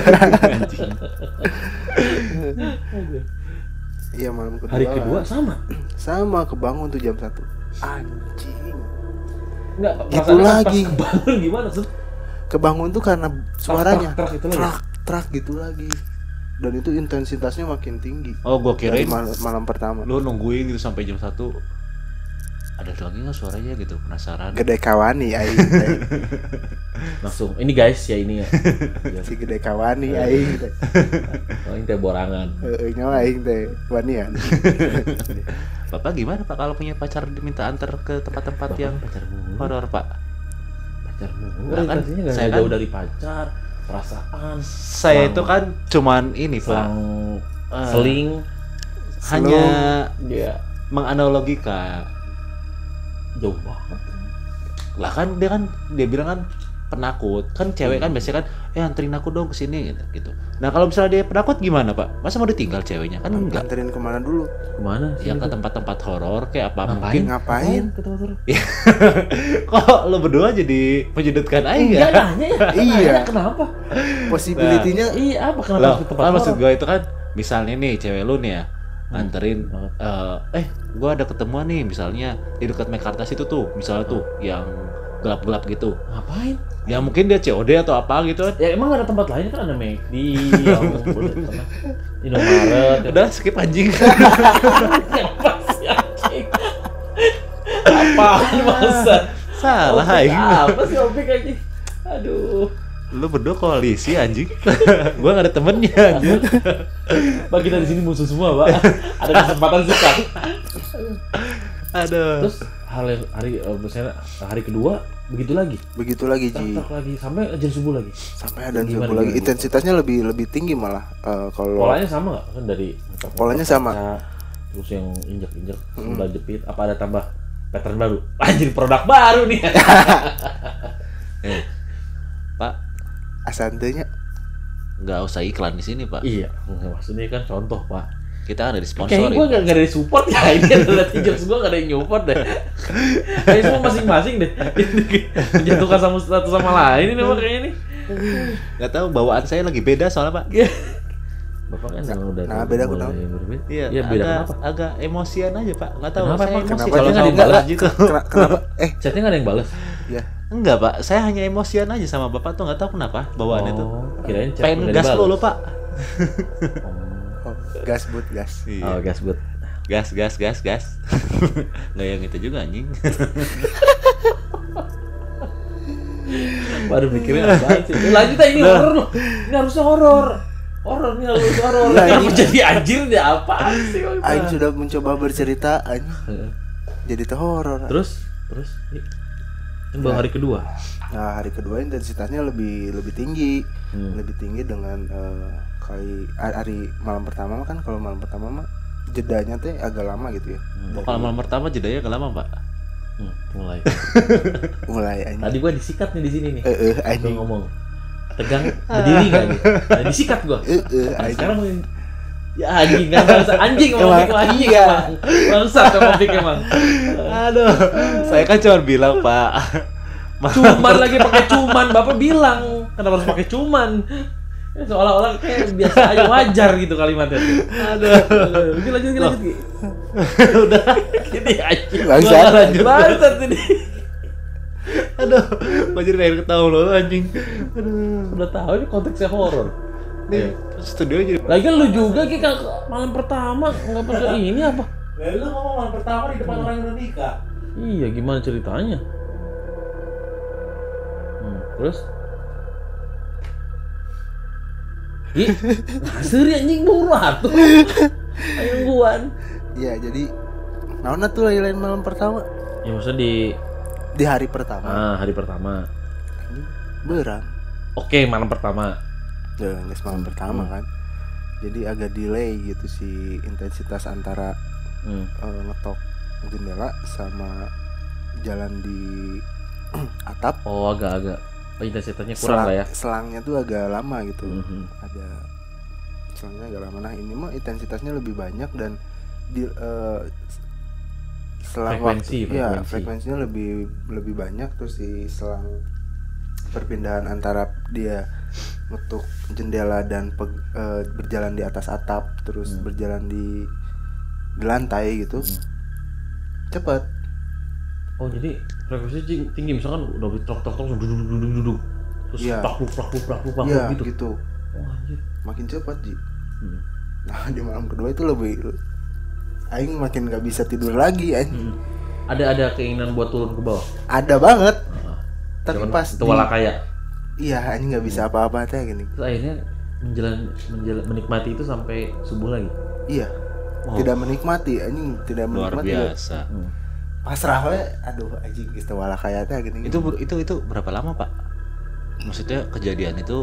Aduh. Iya malam kedua. Hari kedua sama. sama kebangun tuh jam satu. Anjing. Enggak, Gitu perasaannya pas lagi. kebangun gimana sih? Kebangun tuh karena suaranya. trak, trak itu lagi. Trak, trak gitu lagi. Dan itu intensitasnya makin tinggi. Oh gua Dari kirain malam, malam pertama. lu nungguin gitu sampai jam satu. Ada lagi nggak suaranya gitu, penasaran. Gede kawani aing. aing. Langsung, ini guys ya ini ya. Ya. Si gede kawani aing teh. Oh, ini teh borangan. Heeh nyawa aing teh wanian. Bapak gimana pak kalau punya pacar diminta antar ke tempat-tempat yang pacar mulu. horor pak? Pacar mulu. Nah, kan, Orientasinya nggak saya jauh kan- dari pacar. perasaan. Saya selang- itu kan cuman ini Pak, selang Eh, seling hanya ya menganalogikan. jauh banget. Lah kan dia kan dia bilang kan penakut. Kan cewek kan biasanya kan eh anterin aku dong ke sini gitu, gitu. Nah, kalau misalnya dia penakut gimana, Pak? Masa mau ditinggal ceweknya? Kan enggak. Anterin kemana dulu? Kemana sih? Ya ke tempat-tempat horor kayak apa Ngapain? mungkin. Ngapain? Ke tempat horor? Kok lo berdua jadi menyudutkan aja? Enggak nanya ya. Iya. Nanya kenapa? Possibility-nya Iya apa kenapa Loh, harus ke tempat kan maksud horor? gue itu kan misalnya nih cewek lu nih ya nganterin banget. eh eh gue ada ketemuan nih misalnya di dekat Mekartas itu tuh misalnya tuh yang gelap-gelap gitu. Ngapain? Ya mungkin dia C O D atau apa gitu kan. Ya emang ada tempat lain kan ada McD, yang boleh sana. Indomaret. Udah skip anjing. Apa sih anjing? Apaan masa? Salah Opik aing. apa sih Opik anjing? Aduh. Lu berdua koalisi anjing. Gua gak ada temennya anjing. Pak kita di sini musuh semua, Pak. Ada kesempatan suka. Aduh. Terus hari hari eh, misalnya hari kedua begitu lagi. begitu lagi Ji. Tak lagi sampai ajan subuh lagi. Sampai ada Gimana, subuh lagi. gimana? Intensitasnya lebih lebih tinggi malah eh, kalau Polanya sama nggak kan dari muter-muter Polanya sama. kaca, terus yang injek-injek sudah jepit apa ada tambah pattern baru? Anjir produk baru nih. Eh, Pak, asantenya. nggak usah iklan di sini, Pak. Iya, maksudnya kan contoh, Pak. Kita kan ada Kayaknya disponsori. gue gak, gak ada yang support ya, ini adalah jokes gue gak ada yang support deh. Kayaknya semua masing-masing deh. Menjatuhkan sama satu sama lain ini kayaknya nih. Nggak tahu bawaan saya lagi beda soalnya, Pak. Bapak kan memang udah nah, beda aku mulai tahu. berbeda. Iya, Iya, beda agak, kenapa? agak emosian aja, Pak. Nggak tahu Kenapa, saya Pak? emosi Kenapa kalau Chatnya nggak sama dibalas Bapak gitu. Kena- kenapa? Eh, Chatnya gak ada yang balas? ya. Enggak, Pak. Saya hanya emosian aja sama Bapak tuh nggak tahu kenapa bawaannya tuh. Oh, kirain chat Pengen nggak gas dibalas. lu, Pak. Oh, gas but gas. Oh, gas buat. Gas, gas, gas, gas. Nggak yang itu juga anjing. Baru mikirnya apaan sih? Eh, lanjut aja, ini horor loh. Ini harusnya horor. Horor nih harus horor. Lah, Kenapa ini- jadi anjir dia apaan sih? Bang? Aing sudah mencoba bercerita Aing jadi teh horor. Terus, terus, ini ini baru hari kedua. Nah, hari kedua intensitasnya lebih lebih tinggi. Hmm. Lebih tinggi dengan eh, kali hari malam pertama kan kalau malam pertama mah jedanya teh agak lama gitu ya. Oh, kalau malam pertama jedanya agak lama, Pak. Hmm, mulai. Mulai anjing. Tadi gua disikat nih di sini nih. Eh eh Gua anjing. ngomong. Tegang, berdiri enggak nih? Nah, disikat gua. Eh eh Nah, anjing. sekarang mau- ya anjing kan bangsa anjing Emang, ngomong anjing iya. emang. Bangsat sama Fik emang. Aduh, saya kan cuma bilang, Pak. Cuman lagi pakai cuman, Bapak bilang kenapa harus pakai cuman? Ya, seolah-olah kayak biasa aja wajar gitu kalimatnya tuh. Aduh, lanjut lanjut lanjut. lanjut. Udah. Gini anjing. Bangsat. Gua lanjut. Bangsat ini. Aduh, gua jadi pengen ketawa lo anjing. Aduh. Udah tahu ini konteksnya horor. Nih, studio jadi Lagi lu juga kita malam pertama nggak pernah ini apa? Lalu ngomong malam pertama di depan orang yang udah nikah. Iya, gimana ceritanya? Hmm, terus? Ih, seri anjing buru atuh. Ayungguan. Iya, jadi naon tuh lain malam pertama? Ya maksudnya di Di hari pertama. ah, hari pertama. Anjing, berang. Oke, malam pertama. Ya, nges malam pertama kan. Jadi agak delay gitu si intensitas antara Hmm. eh, ngetok jendela sama jalan di atap. Oh, agak-agak intensitasnya kurang Selang, lah ya. selangnya tuh agak lama gitu. Mhm. Ada selangnya agak lama. Nah, ini mah intensitasnya lebih banyak dan di eh, selang Frekuensi, waktu, ya frekuensi. frekuensinya lebih lebih banyak terus si selang perpindahan antara dia ngetuk jendela dan peg- eh, berjalan di atas atap terus Hmm. berjalan di di lantai gitu cepet. Oh, jadi frekuensinya ting- tinggi misalkan udah tok tok tok duduk duduk duduk duduk. Terus Iya. plak plak plak plak plak Iya gitu. gitu. Oh, anjir. Makin cepet Ji. Hmm. Nah di malam kedua itu lebih Aing makin gak bisa tidur lagi anjing. Hmm. Ada ada keinginan buat turun ke bawah. Ada banget. Tapi Cuman pas itu di- wala kaya. Iya anjing gak bisa apa-apa teh gini. Terus akhirnya menjalan, menjalan menikmati itu sampai subuh lagi. Iya. Oh. Tidak menikmati anjing, tidak luar menikmati. biasa. Hmm. Pasrah we, aduh anjing geus teu wala kaya teh gini. Itu itu itu berapa lama, Pak? Maksudnya kejadian itu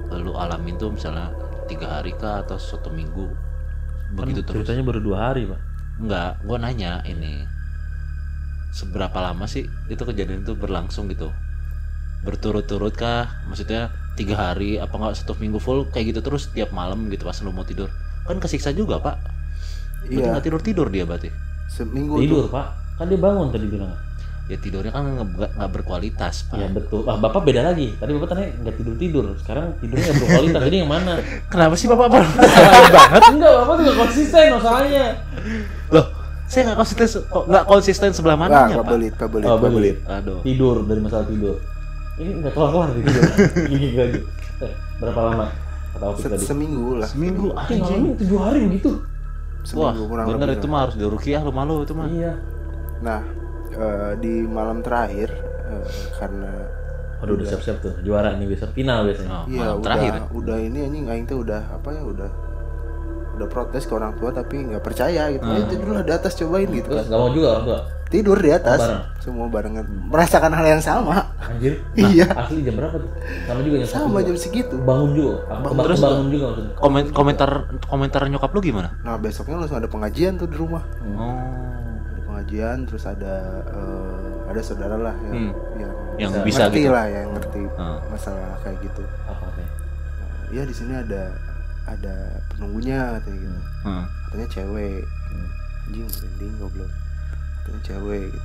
lu alamin tuh misalnya tiga hari kah atau satu minggu begitu Kan terus? ceritanya baru dua hari pak. Enggak, gua nanya ini seberapa lama sih itu kejadian itu berlangsung gitu? Berturut-turut kah? Maksudnya tiga hari apa enggak satu minggu full kayak gitu terus tiap malam gitu pas lu mau tidur? Kan kesiksa juga pak. Berarti Iya. nggak tidur tidur dia berarti? Seminggu Tidur tuh. pak. Kan dia bangun tadi bilang. Ya tidurnya kan nggak nggak berkualitas pak. Iya betul. Ah, bapak beda lagi. Tadi bapak tanya nggak tidur tidur. Sekarang tidurnya nggak berkualitas. Jadi yang mana? Kenapa sih bapak baru salahin banget? Enggak, bapak tuh nggak konsisten masalahnya. Loh, saya nggak konsisten kok nggak konsisten sebelah Wah, mananya pak. pabelit, pabelit, Oh, pabelit. Aduh. Tidur dari masalah tidur. Ini nggak kelar kelar nih tidur. Gini lagi. Eh, berapa lama? Kata Opik Se- tadi. Seminggu lah. Seminggu Ah, anjing. ngalamin tujuh hari begitu. Wah, Seminggu kurang bener lebih itu lah. mah harus dirukiah lu malu itu mah. Iya. Nah, eh, di malam terakhir eh, karena Waduh udah siap-siap tuh. Juara nih besok final biasanya. Oh, iya malam udah terakhir. udah ini anjing aing tuh udah apa ya udah udah protes ke orang tua tapi nggak percaya gitu. Ayo tidurlah di atas cobain gitu Terus kan. nggak mau juga orang tua. Tidur di atas. bareng? Semua barengan merasakan hal yang sama. Anjir. Iya. Asli jam berapa tuh? Sama juga jam satu Sama juga. jam segitu. Bangun juga. Bangun, Terus bangun juga maksudnya. Komen komentar komentar nyokap lu gimana? Nah, besoknya langsung ada pengajian tuh di rumah. Oh. Ada pengajian terus ada eh, ada saudara lah yang Hmm. yang, Yang bisa ngerti gitu. lah yang ngerti Hmm. masalah kayak gitu. Apa katanya? Nah, iya di sini ada ada penunggunya katanya gitu. Hmm. Katanya cewek. Anjing merinding goblok. Katanya cewek gitu.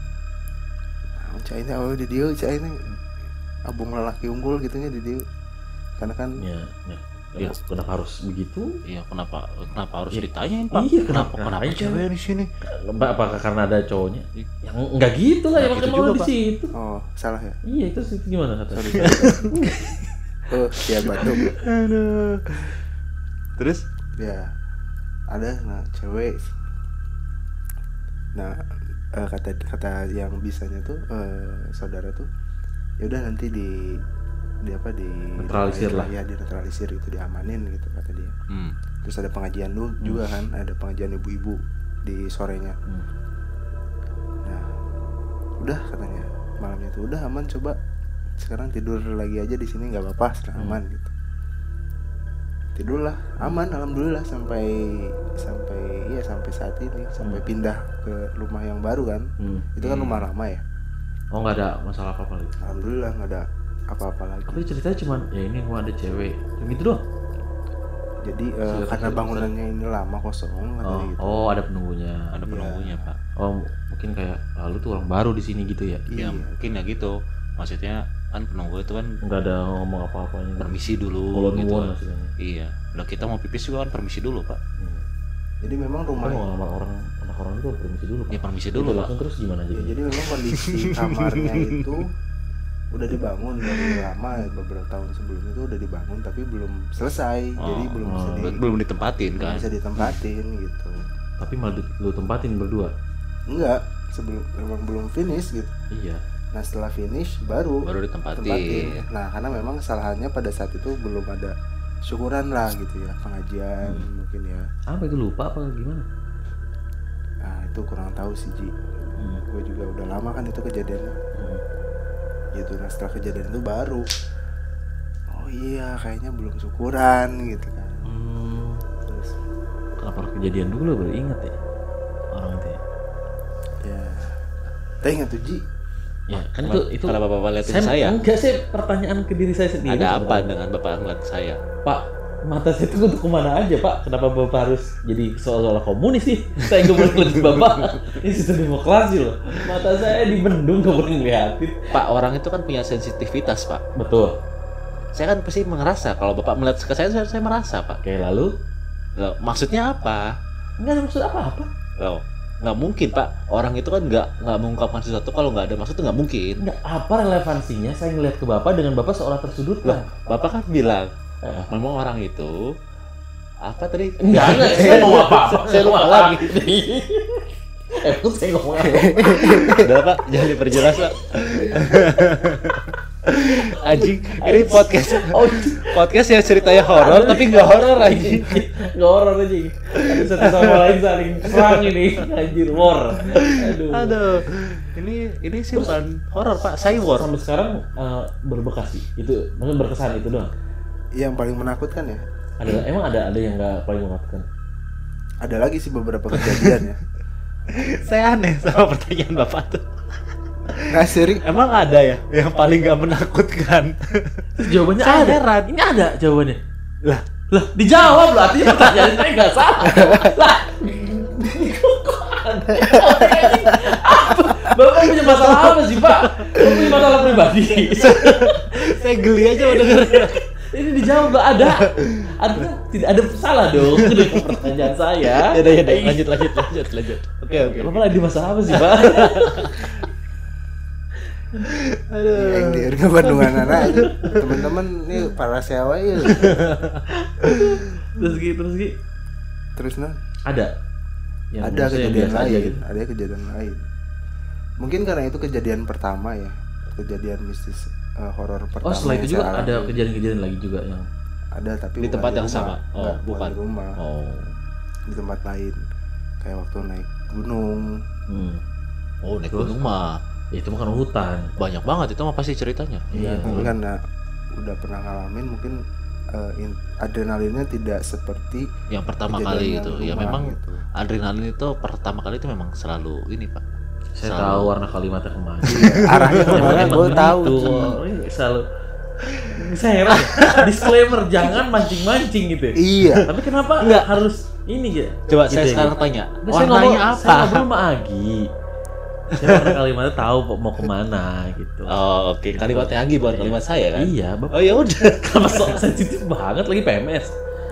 Nah, cai ini awalnya di dia, cai ini abung lelaki unggul gitunya di dia. Karena kan Ya, ya. Iya. Kenapa harus begitu? Iya, kenapa kenapa harus Iya. ditanyain, Pak? Iya, kenapa kenapa kenapa aja? cewek di sini? Mbak, apakah karena ada cowoknya? Yang enggak gitu lah, Nggak yang gitu mau juga, di Pak. situ. oh salah ya. Iya, itu sih gimana katanya? Sorry. sorry. Oh, ya Bandung. Aduh. Terus? Ya ada nah cewek. Nah eh, kata kata yang bisanya tuh eh, saudara tuh ya udah nanti di di apa di Netralisir lah. ya di netralisir itu diamanin gitu kata dia. Hmm. Terus ada pengajian dulu juga kan, ada pengajian ibu-ibu di sorenya. Hmm. Nah udah katanya malamnya tuh udah aman, coba sekarang tidur lagi aja di sini nggak apa-apa, sekarang aman gitu. Tidurlah aman alhamdulillah sampai sampai iya sampai saat ini sampai pindah ke rumah yang baru kan. Hmm. Itu kan rumah lama ya. Oh nggak ada masalah apa-apa lagi. Alhamdulillah nggak ada apa-apa lagi. Tapi ceritanya cuman ya ini gua ada cewek, yang gitu doang. Jadi eh, Sudah karena kecil, bangunannya ini lama kosong Oh, katanya gitu. oh ada penunggunya. Ada Iya. penunggunya, Pak. Oh mungkin kayak lalu tuh orang baru di sini gitu ya. Ya, Iya. mungkin ya gitu. Maksudnya kan penunggu itu kan Nggak ada ngomong apa-apanya. permisi dulu Kalau gitu. nuwun maksudnya. Iya. Lah kita mau pipis juga kan permisi dulu, Pak. Hmm. Jadi memang Kan rumah mau ngelamar orang anak orang itu permisi dulu. Ya Pak. permisi Gitu dulu, Pak. langsung terus gimana ya, jadi? jadi memang kondisi kamarnya itu udah dibangun dari lama, beberapa tahun sebelum itu udah dibangun tapi belum selesai. Oh, jadi belum bisa oh, di, Belum belum ditempatin belum kan. bisa ditempatin gitu. Tapi malah di- lu tempatin berdua. Enggak, sebelum memang belum finish gitu. Iya. Nah setelah finish baru Baru ditempatin. tempatin. Nah karena memang kesalahannya pada saat itu belum ada syukuran lah gitu ya, pengajian Hmm. mungkin ya. Apa itu lupa apa gimana? Nah itu kurang tahu sih Ji. Hmm. Gue juga udah lama kan itu kejadiannya. Hmm. Gitu. Nah setelah kejadian itu baru, oh iya kayaknya belum syukuran gitu kan. Hmm. Terus Kenapa harus kejadian dulu baru inget ya orang itu ya? ya, tapi ingat tuh Ji. Ya kan Kenapa- itu itu kenapa Bapak liatin saya? Enggak sih, pertanyaan ke diri saya sendiri. Ada apa sebenarnya. dengan Bapak ngeliat saya? Pak, mata saya itu untuk kemana aja Pak? Kenapa Bapak harus jadi seolah-olah komunis sih? Saya nggak boleh ngeliatin Bapak. Ini sistem demokrasi loh. Mata saya dibendung nggak boleh ngeliatin. Pak, orang itu kan punya sensitivitas, Pak. Betul. Saya kan pasti merasa kalau Bapak melihat ke saya, saya, saya merasa, Pak. Oke lalu Loh, maksudnya apa? nggak ada maksud apa-apa. Loh, nggak mungkin, Pak. Orang itu kan nggak nggak mengungkapkan sesuatu kalau nggak ada maksud itu nggak mungkin. Nggak apa relevansinya saya ngeliat ke Bapak dengan Bapak seolah tersudutkan. Bapak kan bilang, Eh. memang orang itu apa tadi? Enggak, enggak, saya ngomong apa-apa. Saya lupa lagi. Eh, itu saya ngomong apa? Udah, Pak, jangan diperjelas, Pak. Anjing, ini podcast Oh, podcast yang ceritanya horor tapi nggak horor anjing. nggak horor aja. Ada satu sama lain saling serang ini, anjir war. Aduh. Aduh, ini ini sih bukan horor, Pak, saya war. Sampai sekarang eh, berbekas sih. Itu maksudnya berkesan itu doang. yang paling menakutkan ya. Ada emang ada ada yang nggak paling menakutkan? Ada lagi sih beberapa kejadian ya. Saya aneh sama pertanyaan Bapak tuh. Nah sering Emang ada ya yang paling gak menakutkan? Terus jawabannya Saya ada. heran. Ini ada jawabannya. Lah, Lah, dijawab loh, artinya pertanyaan saya nggak salah. Lah, kok ada? Apa? Bapak punya masalah apa sih, Pak? Bapak punya masalah pribadi. saya geli aja mendengarnya. Ini dijawab nggak ada. Artinya tidak ada salah dong dengan pertanyaan saya. Ya udah, ya udah, lanjut lanjut lanjut lanjut. Oke oke. Bapak lagi masalah apa sih, Pak? yang di Irga Bandungan anak teman-teman nih para sewa ya. Terus gitu, terus gitu. Terus non Ada. Yang ada maksudnya yang kejadian biasa aja lain, gitu. ada kejadian lain. Mungkin karena itu kejadian pertama ya, kejadian mistis uh, horor pertama. Oh, setelah itu yang juga saya ada alami. kejadian-kejadian lagi juga yang Ada tapi Di bukan tempat yang rumah. sama? Oh, Enggak, bukan. di rumah, oh. di tempat lain. Kayak waktu naik gunung. Hmm. Oh, naik Terus? gunung mah Ya, itu bukan hutan. banyak banget itu mah pasti ceritanya. Iya. Tapi karena udah pernah ngalamin mungkin uh, in- adrenalinnya tidak seperti Yang pertama kejadian kali yang itu ya rumah memang gitu. adrenalin itu pertama kali itu memang selalu ini Pak. Saya Selalu. tahu warna kalimatnya kemana. arahnya kemana Emang gue tahu. begitu. Ini selalu saya heran. Disclaimer, jangan mancing-mancing gitu. Iya. Tapi kenapa Enggak. harus ini ya? Coba Gitu saya ya, sekarang gitu. tanya, Nggak, saya ngobrol, warnanya saya apa? ngobrol sama Agi. Saya warna kalimatnya tahu mau kemana gitu. Oh oke, kalimatnya Anggi bukan kalimat saya kan? Iya, Bapak. Oh ya udah. Kenapa sok sensitif banget lagi P M S?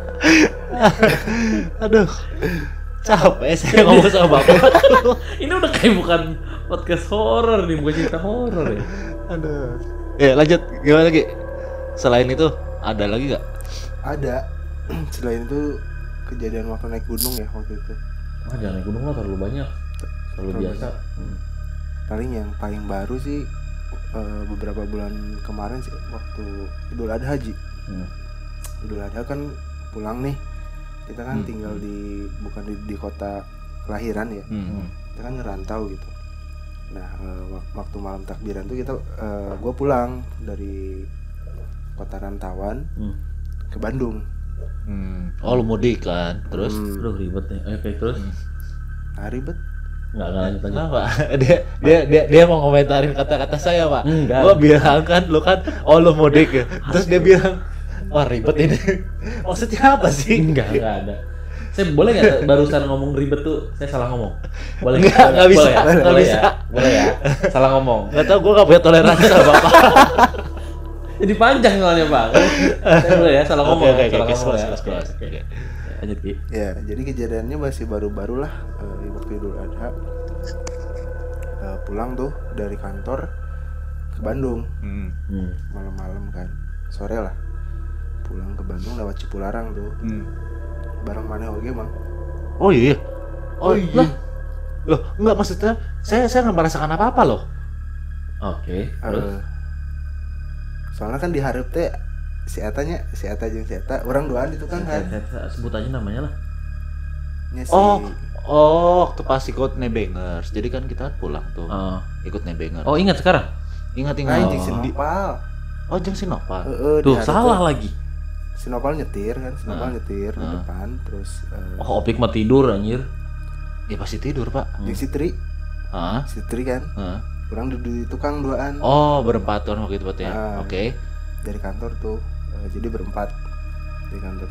Aduh, capek saya ngomong sama bapak. Ini udah kayak bukan podcast horor nih, bukan cerita horor ya. Aduh. Ya lanjut, gimana lagi? Selain itu ada lagi nggak? Ada. Selain itu kejadian waktu naik gunung ya waktu itu. Wah, jangan naik gunung lah, terlalu banyak. Terlalu Terlalu biasa. Hmm. Paling yang paling baru sih eh, beberapa bulan kemarin sih waktu Idul Adha Haji. Hmm. Idul Adha kan pulang nih. Kita kan Hmm. tinggal di bukan di, di kota kelahiran ya. Hmm. Kita kan ngerantau gitu. Nah, eh, wak- waktu malam takbiran tuh kita gue pulang dari kota rantauan Hmm. ke Bandung. Hmm. Oh lu mudik kan? Terus? Hmm. Aduh, ribet nih. Oke, terus Nah, ribet. nggak nggak lanjut lanjut. Kenapa? dia dia dia dia mau komentarin kata-kata saya Pak. Enggak. Gua bilang kan, lu kan, oh lu mudik ya. Terus dia bilang, wah ribet ini. Maksudnya apa sih? Enggak, enggak ada. Saya boleh nggak barusan ngomong ribet tuh saya salah ngomong? Boleh Nggak, boleh, nggak bisa, boleh ya? nggak Boleh bisa. ya? Boleh ya? Salah ngomong. Gak tau, gue gak punya toleransi sama bapak. Jadi panjang soalnya Pak. Saya boleh ya salah ngomong. Oke, oke, ya? Salah oke, ngomong kelas, ya. kelas, Oke, kelas. oke. Oke. Lanjut Ki. Ya, jadi kejadiannya masih baru-baru lah eh, waktu Idul Adha. Eh, pulang tuh dari kantor ke Bandung Hmm. Hmm. malam-malam kan, sore lah. Pulang ke Bandung lewat Cipularang tuh, Hmm. bareng mana oke mang. Oh iya. Oh, Oh, iya. Lah. Loh, enggak maksudnya saya saya nggak merasakan apa-apa loh. Oke. Terus Eh, soalnya kan diharap teh si Atanya, si Ata jeung si Eta, orang doaan itu kan kan. saya, saya sebut aja namanya lah. Nya si Oh, oh, waktu pas ikut Nebengers. Jadi kan kita pulang tuh, Oh. ikut Nebengers. Oh, ingat sekarang? ingat ah, ingat. jeung si Di- Nopal. Oh, jeung si Nopal. Heeh, Tuh, diharap salah teh lagi. Si Nopal nyetir kan, si Nopal Ah. nyetir di Ah. depan terus eh, Oh, Opik mah tidur anjir. Ya pasti tidur, Pak. jeung si Tri, Hah? si Tri kan. Hah? Orang duduk di tukang duaan. Oh, berempat kan waktu itu Pak ya. Ah. Oke. Dari kantor tuh eh, jadi berempat di kantor.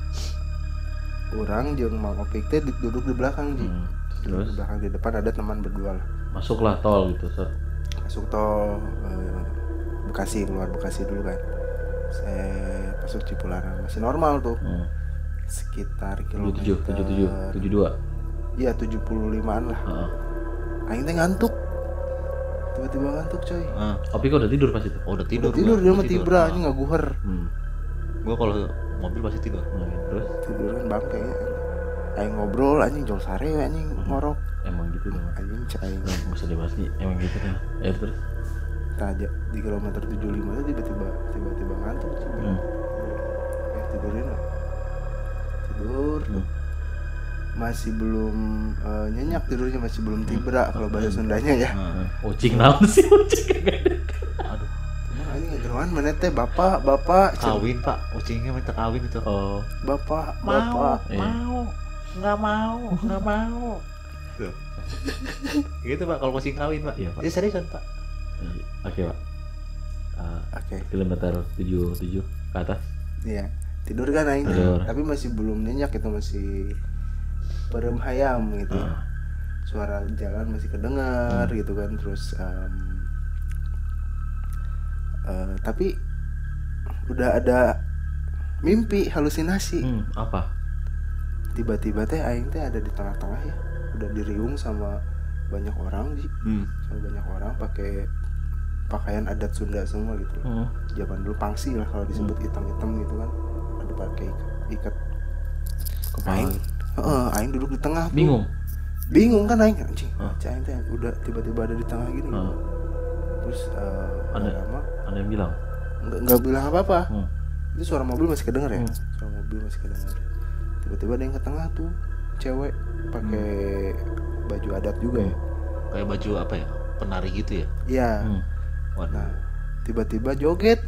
Orang jeung Mang Opik teh du- duduk di belakang Ji. Hmm. Duduk Terus di belakang, di depan ada teman berdua lah. masuklah tol gitu, set. Masuk tol eh, Bekasi, keluar Bekasi dulu kan. Saya masuk Cipularang masih normal tuh. Hmm. Sekitar tujuh tujuh, kilometer tujuh tujuh, tujuh dua. Iya tujuh puluh limaan lah. Heeh. Aing teh ngantuk. Tiba-tiba ngantuk coy. Ah. Opik udah tidur pas itu. Oh, udah tidur. Udah tidur gua. dia Gua mah tibra Ah. anjing ngaguher. Hmm. Gua kalau mobil pasti tidur. Nah, terus Tidur kan bangke. Aing ngobrol anjing jol sare we anjing ngorok. emang gitu dong. Anjing cek aing. Nggak usah dibahas Ki. Emang gitu deh. Ya terus. Tajak di kilometer tujuh puluh lima itu tiba-tiba tiba-tiba ngantuk sih. Hmm. Eh, tidurin lah. Tidur. Hmm. Masih belum eh, nyenyak tidurnya, masih belum tibra kalau bahasa Sundanya ya. Ah. Ucing naon sih ucing kagak ada. Aduh, Emang anjing ngegeruan mana teh bapak bapak cen- kawin, Pak. kucingnya minta kawin itu. Oh. Bapak, Mau, bapak. Iya. mau, nggak mau, nggak mau. Tuh. Gitu pak, kalau kucing kawin pak. Iya, Pak. Ini seriusan pak. Oke pak. Uh, Oke, kilometer tujuh puluh tujuh ke atas. iya. Tidur kan aing, Tidur. tapi masih belum nyenyak itu, masih perem hayam gitu. Ah. Suara jalan masih kedengar gitu kan, terus em, eh, tapi udah ada mimpi halusinasi. Hmm, apa? Tiba-tiba teh aing teh ada di tengah-tengah ya, udah diriung sama banyak orang sih, Hmm. sama banyak orang pakai pakaian adat Sunda semua gitu. Hmm. Zaman dulu pangsi lah kalau disebut hitam-hitam gitu kan, ada pakai ikat. Aing, heeh, aing duduk di tengah. tuh. Bingung. Bingung kan aing, anjing. Hah? Aing teh udah tiba-tiba ada di tengah gini. Ah. Terus eh, Ada. lama Ada yang bilang. nggak nggak bilang apa-apa. Hmm. Itu suara mobil masih kedengar ya. Hmm. Suara mobil masih kedengar. Tiba-tiba ada yang ke tengah tuh, cewek pakai baju adat juga ya. Kayak baju apa ya? Penari gitu ya? Iya. Hmm. Waduh. Nah, tiba-tiba joget.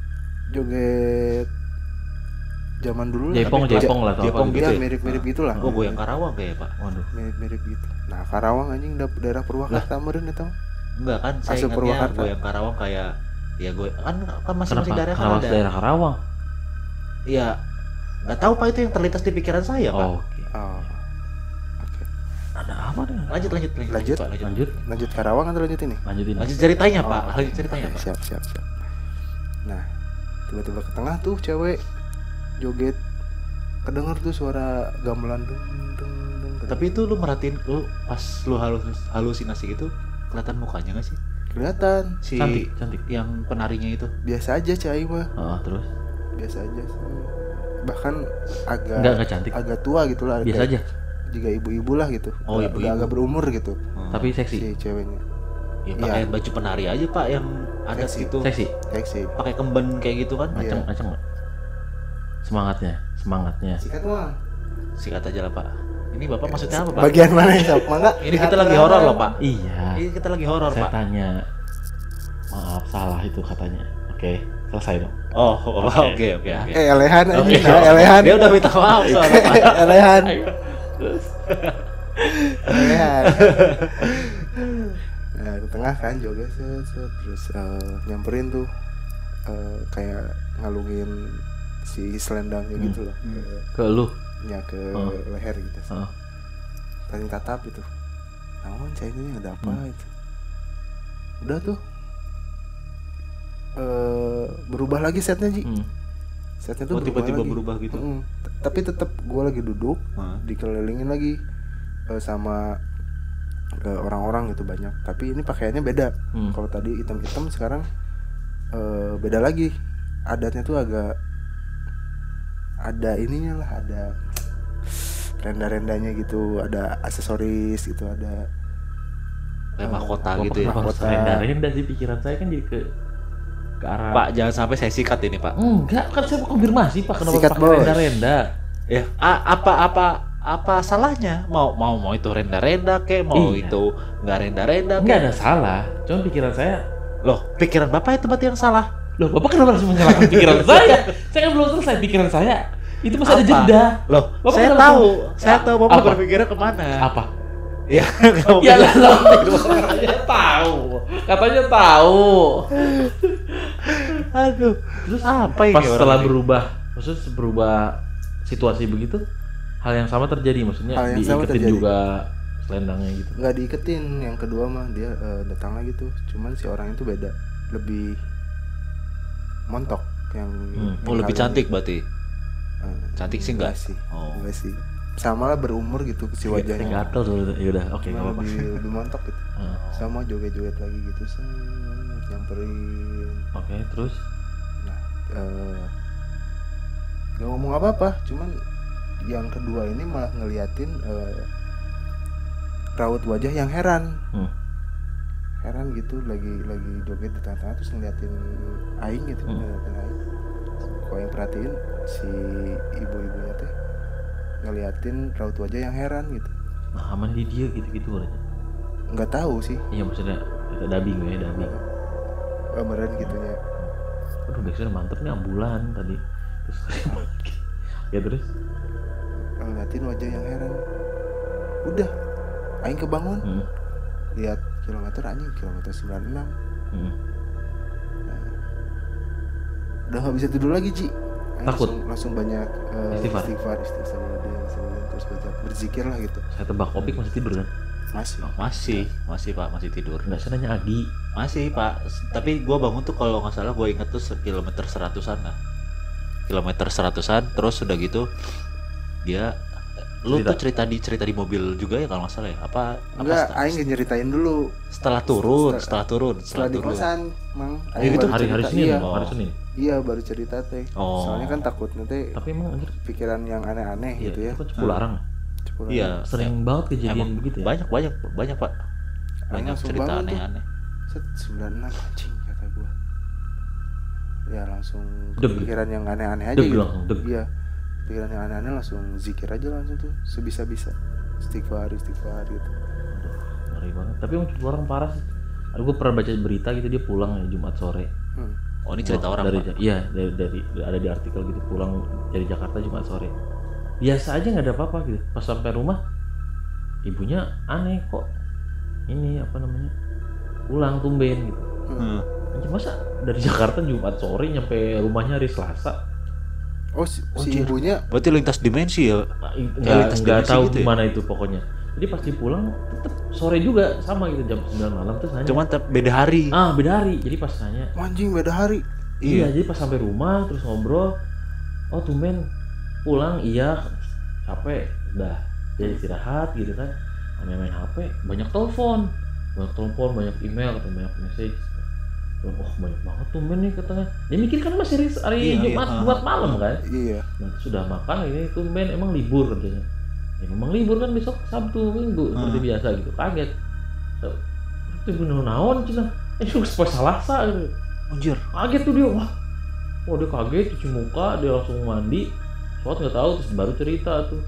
Joget zaman dulu lah. Jaipong, Tapi- Jaipong lah atau apa Jaipong gitu. gitu Iya, ya? mirip-mirip gitulah. Oh, goyang Karawang kayak pak. Waduh. Mirip-mirip gitu. Nah, Karawang anjing da- daerah Purwakarta meureun eta. Enggak kan? Saya Asli ingatnya Purwakarta. goyang Karawang kayak ya gue kan kan masing-masing Kenapa? daerah kan Kenapa ada. daerah Karawang? Iya. Nggak tahu pak, itu yang terlintas di pikiran saya pak. Oh, oke. Oh. Oke. Ada apa deh? Lanjut lanjut lanjut. Lanjut. Pak, lanjut. Lanjut. Lanjut Karawang atau lanjut ini? Lanjutin. Lanjut ceritanya Oh, pak. oke. Lanjut ceritanya Oke, pak. siap siap siap. Nah, tiba-tiba ke tengah tuh cewek joget, kedenger tuh suara gamelan dung dung dung. Tapi itu lu merhatiin lu pas lu halus halusinasi gitu kelihatan mukanya nggak sih? kelihatan Si Cantik, cantik. yang penarinya itu. biasa aja cai mah, Oh, terus? biasa aja sih. Bahkan agak Enggak, enggak cantik. agak tua gitu lah, Biasa aja. juga ibu-ibu lah gitu. Oh, Udah- ibu-ibu. udah agak berumur gitu Hmm. Tapi seksi. si ceweknya. Ya Iya. pakai baju penari aja pak yang adat Seksi. gitu. Seksi. Seksi. Pakai kemben kayak gitu kan. Iya. Macam macam nggak? Semangatnya, semangatnya. Sikat mah. Sikat aja lah pak. Ini bapak maksudnya apa pak? Bagian mana ya, Sob? Mangga. Ini kita lagi horor loh pak. Iya. Ini kita lagi horor Saya pak. tanya. Maaf, salah itu katanya. Oke, selesai dong. Oh, oh, Oke. oke oke oke. Eh, elehan Oke. anjing, nah, elehan. Dia udah minta maaf soalnya pak. elehan. Terus. Elehan. Nah, ke tengah kan joget set, set, terus eh, nyamperin tuh eh, kayak ngalungin si selendangnya Hmm. gitu loh ke, Ke lu. nya ke Oh. leher gitu. Oh. Paling tatap itu. Naon cai ini ada apa Hmm. itu. Udah tuh eh berubah lagi setnya Ji. Hmm. Setnya tuh Oh, tiba-tiba lagi. berubah gitu. Mm-mm. T- Tapi tetap gue lagi duduk Hah? dikelilingin lagi eh, sama eh, orang-orang gitu banyak. Tapi ini pakaiannya beda. Hmm. Kalau tadi hitam-hitam, sekarang eh, beda lagi. Adatnya tuh agak ada ininya lah, ada renda-rendanya gitu, ada aksesoris gitu, ada Kayak mahkota Gua gitu ya. pernah Mahkota. rendah-rendah sih pikiran saya kan jadi ke ke arah. Pak, jangan sampai saya sikat ini pak. Enggak, kan saya mau konfirmasi Pak kenapa Sikat, pakai Bos. renda-renda. Ya, a- apa apa apa salahnya? Mau mau mau itu renda-renda kek, mau Iya. itu nggak renda-renda Enggak kek. ada salah. Cuma pikiran saya, Loh, pikiran bapak itu berarti yang salah. loh Bapak kenapa harus menyalahkan pikiran saya? Saya kan belum selesai pikiran saya. Itu masih ada Apa? jeda. Loh, Bapak saya kenapa- tahu, saya tahu bapak Apa? berpikirnya kemana. Apa? Ya, kamu Ya bilang- lah, katanya tahu. Katanya tahu. Aduh, terus apa ini? Pas orang setelah ini? berubah, maksudnya berubah situasi begitu, hal yang sama terjadi, maksudnya Hal yang sama diiketin terjadi. juga selendangnya gitu. nggak diiketin. Yang kedua mah dia eh, datang lagi tuh, cuman si orang itu beda, lebih montok yang, Hmm. yang Oh, lebih kali- cantik berarti. Eh, Cantik sih enggak? sih Oh. enggak sih, sama lah berumur gitu si Saya wajahnya. gatel soalnya. Ya udah, oke, enggak Cuma apa-apa. lebih, lebih montok gitu, Ah, sama joget-joget lagi gitu, set, nyamperin. Oke, terus Nah, eh, nggak ngomong apa-apa, cuman yang kedua ini malah ngeliatin eh, raut wajah yang heran, hmm. heran gitu, lagi lagi joget di tengah-tengah terus ngeliatin aing gitu, Hmm. ngeliatin aing. Kalau yang perhatiin si ibu-ibunya teh ngeliatin raut wajah yang heran gitu, Nah, aman di dia gitu-gitu katanya. nggak tahu sih Iya, maksudnya itu dubbing ya, dubbing. gambaran gitunya. Aduh, backsound mantep nih ambulan tadi. Ya terus ngeliatin wajah yang heran. Udah, aing kebangun, hmm. lihat kilometer anjing kilometer sembilan puluh enam. Hmm. Udah nggak bisa tidur lagi Ji. Aing Takut? langsung, langsung banyak uh, Istighfar? istighfar istighfar dia terus banyak berzikir lah gitu. Saya tebak Opik masih tidur kan? Masih. Oh, masih masih pak masih tidur Enggak, saya nanya Agi. masih pak tapi gua bangun tuh kalau nggak salah gua inget tuh kilometer seratusan lah kilometer seratusan terus udah gitu dia lu Cerita. tuh cerita di cerita di mobil juga ya kalau nggak salah ya apa Enggak, apa aing nyeritain dulu. setelah turun Setelah- setelah turun Setelah setelah di turun kosan, Mang. Oh, Aing itu baru Hari hari cerita, Senin, iya. Oh. hari Senin. Iya, baru cerita teh. Oh. Soalnya kan takutnya teh Tapi emang anjir, pikiran yang aneh-aneh iya, gitu ya. itu kan Cipularang. Cipularang. iya Sering banget kejadian emang begitu ya. banyak banyak banyak pak Aing banyak langsung cerita bangun tuh. aneh-aneh Set sembilan puluh enam anjing kata gua. Ya langsung Deg. pikiran yang aneh-aneh aja Deg gitu. langsung, deg. Iya. Pikiran yang aneh-aneh langsung zikir aja langsung tuh sebisa-bisa. Istighfar, istighfar gitu. Aduh, ngeri banget. Tapi emang Cipularang parah sih. Aduh, gue pernah baca berita gitu dia pulang ya Jumat sore. Hmm. oh ini cerita Oh, orang dari, pak Iya, dari, dari ada di artikel gitu pulang dari Jakarta Jumat sore. Biasa aja nggak ada apa-apa gitu. Pas sampai rumah, ibunya aneh kok. Ini apa namanya? Pulang tumben gitu. Hmm. Anjir, masa dari Jakarta Jumat sore nyampe rumahnya hari Selasa? Oh, si, Oh, si anjir. ibunya berarti lintas dimensi ya Nah, i- Ya, nggak lintas nggak dimensi tahu gitu ya? gimana itu pokoknya. Jadi pas pulang tetep sore juga sama gitu jam sembilan malam terus nanya. cuman tetap beda hari Ah, beda hari. Jadi pas nanya, anjing beda hari. iya, jadi pas sampai rumah terus ngobrol, oh tumben pulang, iya capek, udah jadi istirahat gitu kan, main main H P, banyak telepon, banyak telepon, banyak email, atau banyak message. Oh banyak banget tumben nih katanya. Dia mikir kan masih hari, hari Iya, Jumat, iya. Jumat malam kan. Iya. Nah sudah makan ini tumben emang libur kerjanya. Ya memang libur kan besok Sabtu Minggu seperti Hmm. biasa gitu. Kaget. So, itu bener naon cina. Eh suka pas Selasa gitu. anjir Kaget tuh dia, wah, wah dia kaget cuci muka, dia langsung mandi, sholat nggak tahu, terus baru cerita tuh.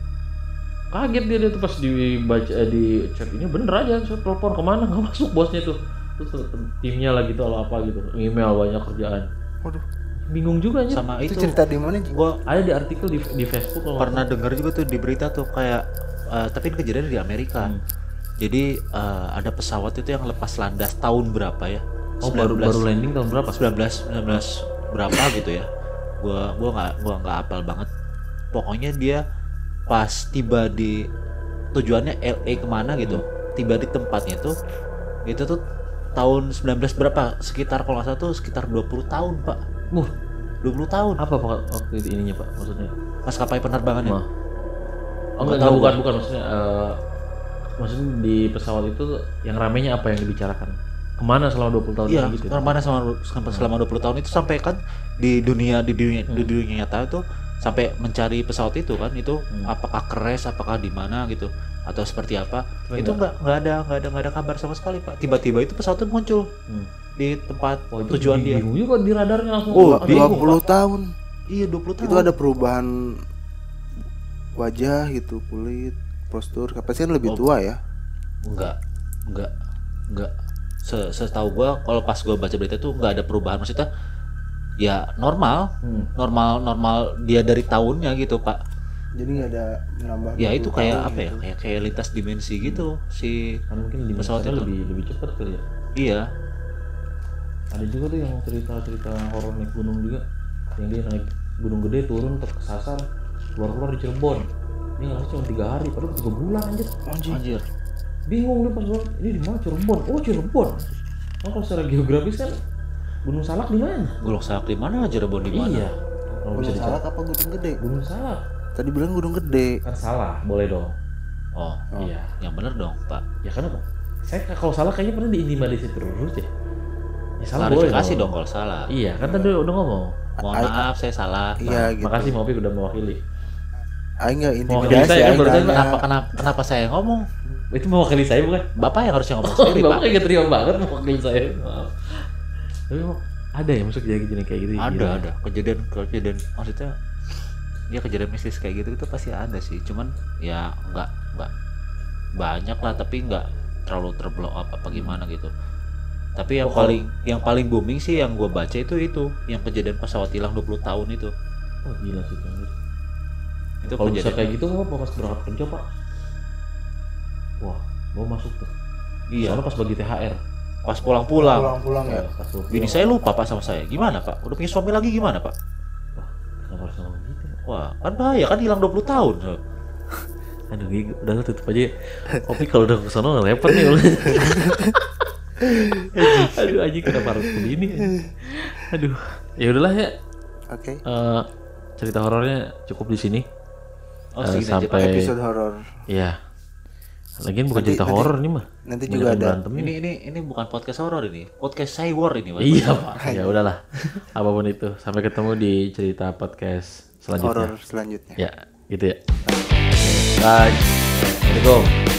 Kaget dia, dia tuh pas dibaca eh, di chat ini bener aja, saya telepon kemana nggak masuk bosnya tuh, terus timnya lagi tuh atau apa gitu, email banyak kerjaan, Waduh, bingung juga aja. sama itu itu cerita di mana Ji? gua Ada di artikel di, di Facebook kalau nggak pernah dengar juga tuh di berita tuh kayak eh, tapi ini kejadian di Amerika Hmm. jadi eh, ada pesawat itu yang lepas landas tahun berapa ya Oh baru baru landing tahun berapa? sembilan belas sembilan belas berapa gitu ya gua gua nggak gua nggak hafal banget pokoknya dia pas tiba di tujuannya L A kemana gitu tiba di tempatnya tuh itu tuh tahun sembilan belas berapa sekitar kalau nggak salah tuh sekitar dua puluh tahun pak Muh, dua puluh tahun apa pak waktu itu ininya pak maksudnya? maskapai penerbangannya Mah. Oh Nggak enggak, tahu, bukan Pak. bukan maksudnya eh, maksudnya di pesawat itu yang ramenya apa yang dibicarakan? Kemana selama dua puluh tahun iya gitu? kemana selama selama selama dua puluh tahun itu sampai kan di dunia di dunia di dunia nyata itu sampai mencari pesawat itu kan itu Hmm. apakah crash apakah di mana gitu atau seperti apa Cuma itu enggak. nggak nggak ada nggak ada nggak ada kabar sama sekali pak tiba-tiba itu pesawat itu muncul Hmm. di tempat Oh, itu tujuan bi- dia bingung juga di radarnya langsung. Oh, ada bingung, bingung, dua puluh Pak. tahun. iya dua puluh tahun Itu ada perubahan wajah gitu, kulit, postur. Pasti kan lebih Oh. tua ya. enggak enggak enggak Se setahu gua kalau pas gua baca berita itu nggak ada perubahan maksudnya ya normal Hmm. normal normal dia dari tahunnya gitu pak Jadi nggak ada menambah. ya dua itu puluh kayak tahun apa ya gitu. kayak kayak lintas dimensi gitu si Kan mungkin di Pesawat pesawat itu. lebih lebih cepat kali ya. iya Ada juga tuh yang cerita-cerita horor naik gunung juga. Yang dia naik gunung gede turun terus kesasar keluar-keluar di Cirebon. Ini nggak cuma tiga hari, padahal tiga bulan anjir. Anjing. anjir Bingung dia pas banget. Ini di mana Cirebon? Oh Cirebon. Oh kalau secara geografis kan Gunung Salak di mana? Gunung Salak di mana Cirebon di mana Iya. Kalau bisa Gunung dicari. Salak apa Gunung Gede? Gunung Salak. Tadi bilang Gunung Gede. Kan salah, boleh dong. oh Oh. Iya. yang bener dong pak Ya kenapa? Saya kalau salah kayaknya pernah diintimidasi terus ya. Ya salah boleh klarifikasi dong kalau salah Iya, kan tadi udah ngomong. mohon I- maaf saya salah Iya gitu. Makasih Mopik udah mewakili. Aing nggak Mewakili intimidasi. saya kan Aing barusan, nanya. kenapa kenapa kenapa saya yang ngomong Itu mewakili saya bukan? bapak yang harusnya ngomong Oh, sendiri pak Bapak kayak terima banget mewakili saya. Maaf. Tapi emang ada ya masuk kejadian kayak gitu? ada Gila. ada kejadian kejadian maksudnya ya kejadian mistis kayak gitu itu pasti ada sih cuman ya nggak nggak banyak lah tapi nggak terlalu terblow up apa gimana gitu tapi yang Oh, kalau- paling yang paling booming sih yang gue baca itu itu yang kejadian pesawat hilang dua puluh tahun itu Oh gila sih kan. Itu Kalau bisa kejadian. kayak gitu gua pas berangkat kerja pak. Wah, mau masuk tuh. Iya, Soalnya pas bagi T H R. pas pulang-pulang. Pulang-pulang ya. Pas lu Bini pulang. saya lupa pak sama saya. Gimana pak? Udah punya suami lagi gimana pak? Wah, kenapa harus ngomong gitu? Wah, kan bahaya kan hilang dua puluh tahun. So. Aduh, Gi, udah lah, tutup aja. Kopi kalau udah kesana repot nih. Aduh, aja kenapa harus begini? Aduh, ya udahlah ya. Oke. Eh, cerita horornya cukup di sini. Oh, Eh, segini aja pak. sampai Episode horor. ya. Lagian bukan Nanti- cerita nanti- horor nih mah. nanti Banyak juga yang ada. berantem nih. Ini ini ini bukan podcast horor ini, podcast cyber ini. Pak. Iya pak. Ya udahlah. Apapun itu. Sampai ketemu di cerita podcast selanjutnya. Horor selanjutnya. Ya, gitu ya. Oke, bye. Assalamualaikum.